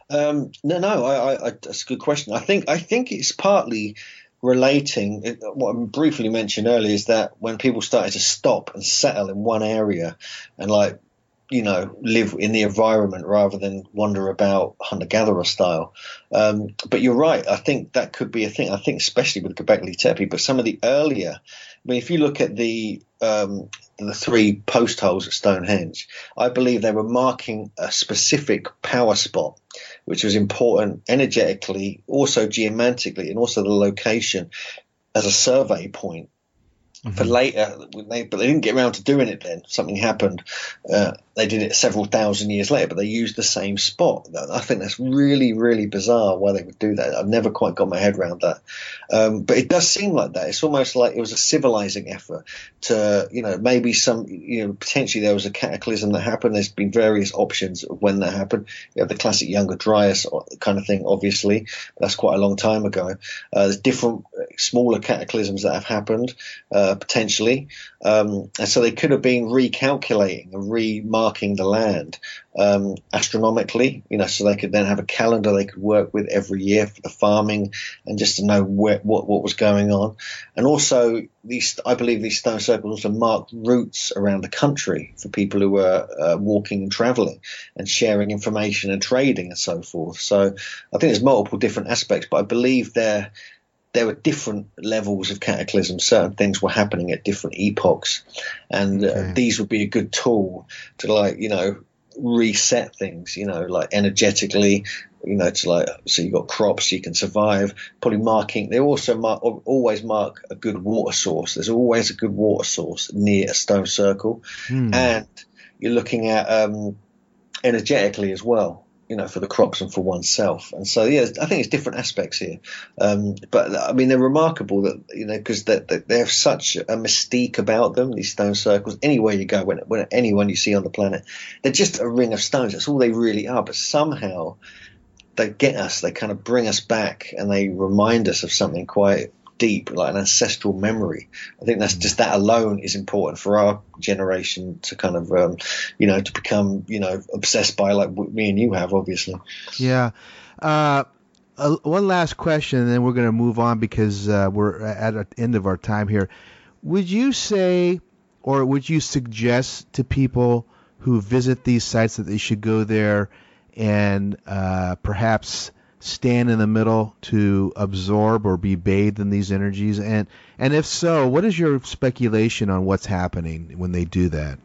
Um, no, no, I, I, I, that's a good question. I think I think it's partly relating. it- What I briefly mentioned earlier is that when people started to stop and settle in one area, and like you know live in the environment rather than wander about hunter-gatherer style. Um, but you're right. I think that could be a thing. I think especially with Göbekli Tepe, but some of the earlier. I mean, if you look at the um, the three post holes at Stonehenge, I believe they were marking a specific power spot, which was important energetically, also geomantically, and also the location as a survey point. For later, when they, but they didn't get around to doing it then. Something happened. Uh, they did it several thousand years later, but they used the same spot. I think that's really, really bizarre why they would do that. I've never quite got my head around that. Um, but it does seem like that. It's almost like it was a civilizing effort to, you know, maybe some, you know, potentially there was a cataclysm that happened. There's been various options of when that happened. You have the classic Younger Dryas kind of thing, obviously. But that's quite a long time ago. Uh, there's different smaller cataclysms that have happened. Uh, potentially, um, and so they could have been recalculating and remarking the land um, astronomically, you know, so they could then have a calendar they could work with every year for the farming and just to know where, what what was going on. And also, these I believe these stone circles also marked routes around the country for people who were uh, walking and traveling and sharing information and trading and so forth. So I think there's multiple different aspects, but I believe they're there were different levels of cataclysm. Certain things were happening at different epochs, and Okay. uh, these would be a good tool to, like, you know, reset things, you know, like energetically, you know, to like, so you got crops, you can survive. Probably marking, they also mark, always mark a good water source. There's always a good water source near a stone circle, Hmm. and you're looking at um, energetically as well, you know, for the crops and for oneself. And so, yeah, I think it's different aspects here. Um, but I mean, they're remarkable that, you know, because they, they, they have such a mystique about them, these stone circles. Anywhere you go, when, when anyone you see on the planet, they're just a ring of stones. That's all they really are. But somehow they get us, they kind of bring us back, and they remind us of something quite deep, like an ancestral memory. I think that's just, that alone is important for our generation to kind of, um, you know, to become, you know, obsessed by, like what me and you have, obviously. Yeah. Uh, uh, one last question, and then we're going to move on because uh, we're at the end of our time here. Would you say, or would you suggest to people who visit these sites that they should go there and uh, perhaps stand in the middle to absorb or be bathed in these energies? And and if so, what is your speculation on what's happening when they do that?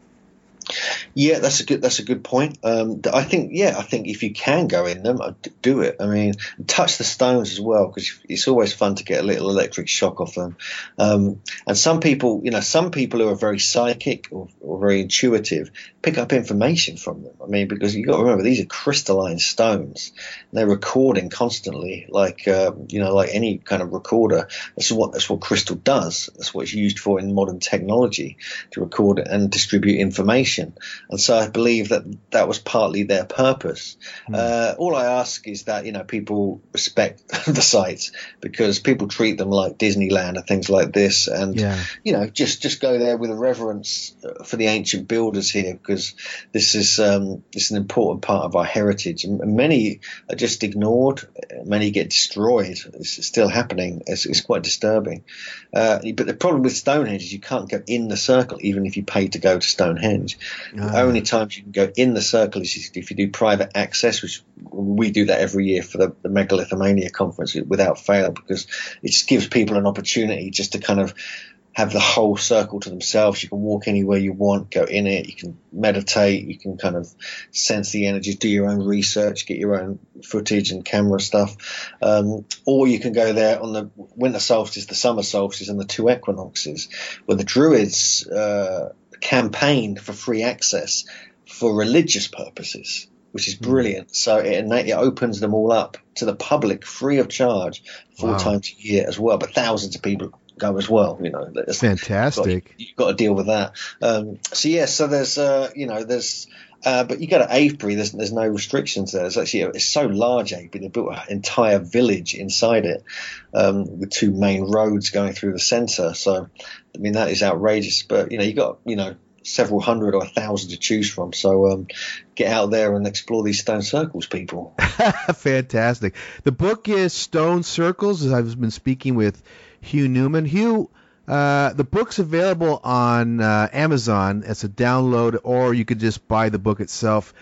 Yeah, that's a good that's a good point. Um, I think yeah, I think if you can go in them, I'd do it. I mean, touch the stones as well, because it's always fun to get a little electric shock off them. Um, and some people, you know, some people who are very psychic or, or very intuitive pick up information from them. I mean, because you got to remember, these are crystalline stones. They're recording constantly, like uh, you know, like any kind of recorder. That's what that's what crystal does. That's what it's used for in modern technology, to record and distribute information. And so I believe that that was partly their purpose. Mm. Uh, all I ask is that, you know, people respect the sites, because people treat them like Disneyland and things like this. And, yeah. you know, just, just go there with a reverence for the ancient builders here, because this is um, this is an important part of our heritage. And many are just ignored. Many get destroyed. It's still happening. It's, it's quite disturbing. Uh, but the problem with Stonehenge is you can't go in the circle, even if you pay to go to Stonehenge. The Ah. only times you can go in the circle is if you do private access, which we do that every year for the, the Megalithomania conference without fail, because it just gives people an opportunity just to kind of have the whole circle to themselves. You can walk anywhere you want, go in it, you can meditate, you can kind of sense the energies, do your own research, get your own footage and camera stuff. Um, or you can go there on the winter solstice, the summer solstice, and the two equinoxes, where the Druids uh, campaigned for free access for religious purposes, which is brilliant. Mm. So it, it opens them all up to the public free of charge four wow. times a year as well, but thousands of people go as well, you know. That's fantastic. You've got, you've got to deal with that. Um, so yeah, so there's, uh, you know, there's, uh, but you go to Avebury, there's there's no restrictions there. It's actually it's so large, Avebury. They built an entire village inside it, um, with two main roads going through the centre. So I mean, that is outrageous. But you know, you got you know several hundred or a thousand to choose from. So um, get out there and explore these stone circles, people. Fantastic. The book is Stone Circles, as I've been speaking with Hugh Newman. Hugh, uh, the book's available on uh, Amazon as a download, or you could just buy the book itself.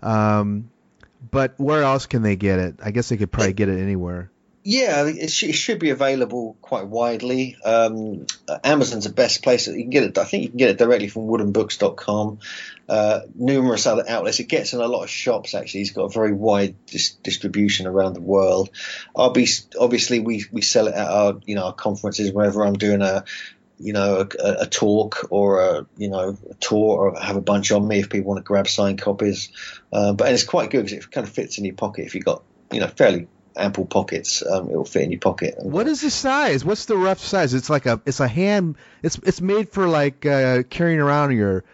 Um, but where else can they get it? I guess they could probably get it anywhere. Yeah, it, sh- it should be available quite widely. Um, Amazon's the best place. You can get it. I think you can get it directly from wooden books dot com. Uh, numerous other outlets. It gets in a lot of shops. Actually, he's got a very wide dis- distribution around the world. I'll be obviously we we sell it at our you know our conferences wherever I'm doing a you know a, a talk or a you know a tour, or have a bunch on me if people want to grab signed copies. Uh, but and it's quite good because it kind of fits in your pocket if you've got you know fairly ample pockets. Um, it will fit in your pocket. What is the size? What's the rough size? It's like a it's a hand. It's it's made for like uh, carrying around your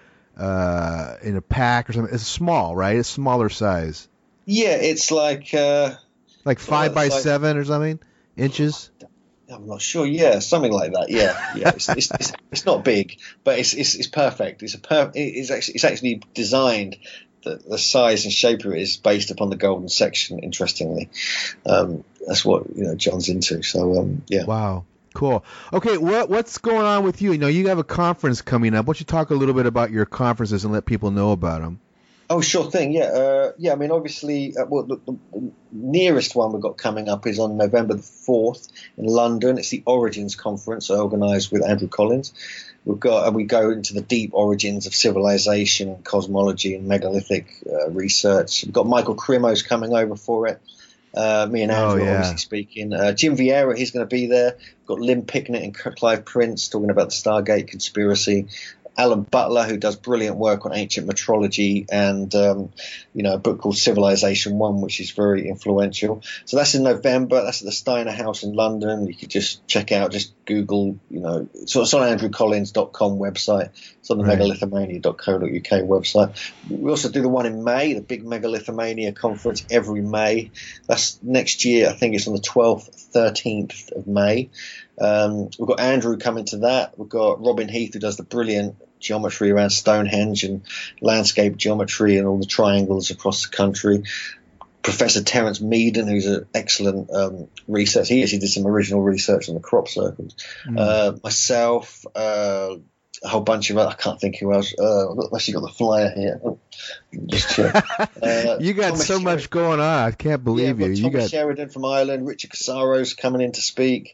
uh, in a pack or something. It's small, right? It's smaller size. Yeah, it's like uh, like five by like, seven or something inches. I'm not sure. Yeah, something like that. Yeah, yeah. It's it's, it's, it's not big, but it's it's, it's perfect. It's a per. It's actually it's actually designed. The, the size and shape of it is based upon the golden section. Interestingly, um, that's what you know John's into. So um, yeah. Wow, cool. Okay, what what's going on with you? You know, you have a conference coming up. Why don't you talk a little bit about your conferences and let people know about them? Oh, sure thing. Yeah, uh, yeah. I mean, obviously, uh, well, the, the nearest one we've got coming up is on November the fourth in London. It's the Origins Conference, organised with Andrew Collins. We've got and we go into the deep origins of civilization, cosmology, and megalithic uh, research. We've got Michael Krimos coming over for it. Uh, me and Andrew, oh, yeah. obviously speaking. Uh, Jim Vieira, he's going to be there. We've got Lynn Picknett and Clive Prince talking about the Stargate conspiracy. Alan Butler, who does brilliant work on ancient metrology and, um, you know, a book called Civilization One, which is very influential. So that's in November. That's at the Steiner House in London. You could just check out, just Google, you know, so it's on andrew collins dot com website. It's on the right. megalithomania dot co dot uk website. We also do the one in May, the big Megalithomania conference every May. That's next year. I think it's on the twelfth, thirteenth of May. Um, we've got Andrew coming to that. We've got Robin Heath, who does the brilliant geometry around Stonehenge and landscape geometry and all the triangles across the country. Professor Terence Meaden, who's an excellent um, researcher. He actually did some original research on the crop circles. Mm. Uh, myself, uh, a whole bunch of I can't think who else. Uh, I've actually got the flyer here. Oh, just check. Uh, you got Thomas so Sheridan. much going on. I can't believe yeah, you. Thomas You got Sheridan from Ireland. Richard Casaro's coming in to speak.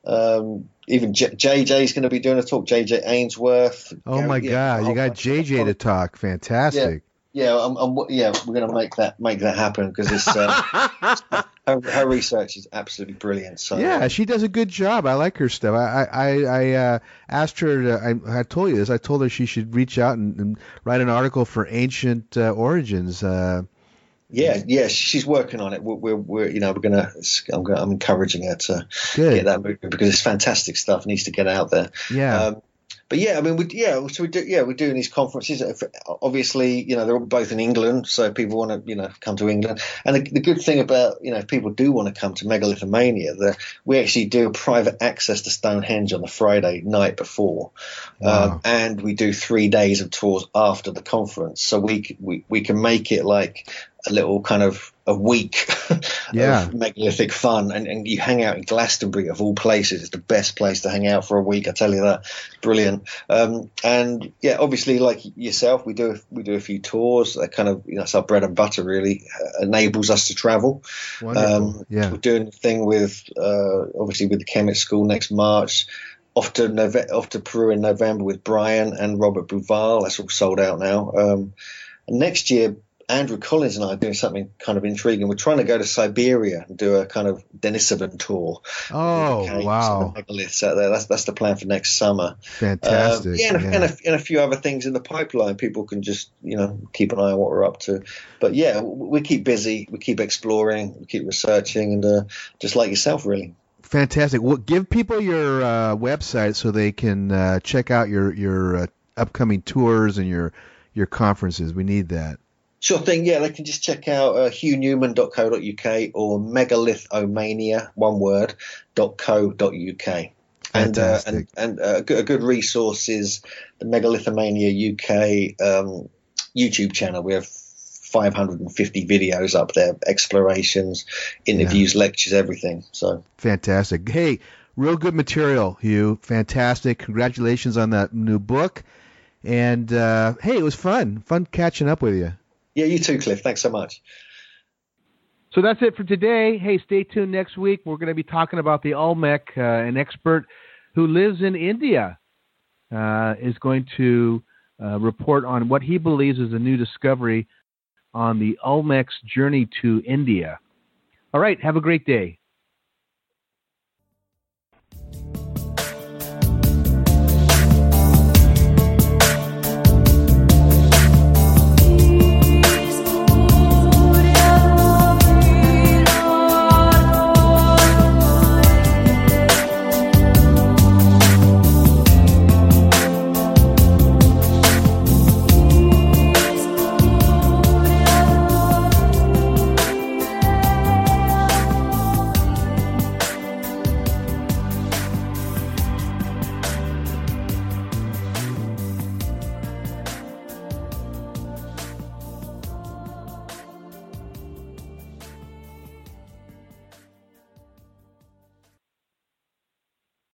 Um, even J- JJ's going to be doing a talk. J J Ainsworth. Oh Gary, my yeah, God! You got J J to talk. Fantastic. Yeah, I'm, I'm, yeah, we're going to make that make that happen because it's uh, her, her research is absolutely brilliant. So yeah, she does a good job. I like her stuff. I I, I uh, asked her. To, I I told you this. I told her she should reach out and, and write an article for Ancient uh, Origins. Uh, Yeah, yeah, she's working on it. We're, we're, we're you know, we're gonna. I'm, gonna, I'm encouraging her to Good. get that moving because it's fantastic stuff. Needs to get out there. Yeah. Um, but yeah, I mean, we yeah, so we do yeah, we're doing these conferences. Obviously, you know, they're both in England, so people want to you know come to England. And the, the good thing about you know, if people do want to come to Megalithomania, that we actually do private access to Stonehenge on the Friday night before, Wow. um, and we do three days of tours after the conference, so we we we can make it like a little kind of a week Yeah. of megalithic fun, and, and you hang out in Glastonbury of all places. It's the best place to hang out for a week, I tell you that. Brilliant. Um, and yeah, obviously, like yourself, we do we do a few tours. That kind of you know, it's our bread and butter. Really uh, enables us to travel. Wonderful. Um, Yeah. we're doing a thing with uh, obviously with the Kemet School next March. Off to Nove- off to Peru in November with Brian and Robert Bouval. That's all sold out now. Um, and next year, Andrew Collins and I are doing something kind of intriguing. We're trying to go to Siberia and do a kind of Denisovan tour. Oh, The caves wow. and the megaliths out there. That's that's the plan for next summer. Fantastic. Um, yeah, and, yeah. And, a, and a few other things in the pipeline. People can just you know keep an eye on what we're up to. But yeah, we, we keep busy. We keep exploring. We keep researching, and uh, just like yourself, really. Fantastic. Well, give people your uh, website so they can uh, check out your your uh, upcoming tours and your your conferences. We need that. Sure thing, yeah. They can just check out uh, hugh newman dot co dot uk or megalithomania, one word, dot co dot uk. And, uh, Fantastic. and and uh, a good- a good resource is the Megalithomania U K um, YouTube channel. We have five hundred fifty videos up there, explorations, interviews, lectures, everything. So Fantastic. Hey, real good material, Hugh. Fantastic. Congratulations on that new book. And, uh, hey, it was fun. Fun catching up with you. yeah, you too, Cliff. Thanks so much. So that's it for today. Hey, stay tuned next week. We're going to be talking about the Olmec. Uh, an expert who lives in India uh, is going to uh, report on what he believes is a new discovery on the Olmec's journey to India. All right, have a great day.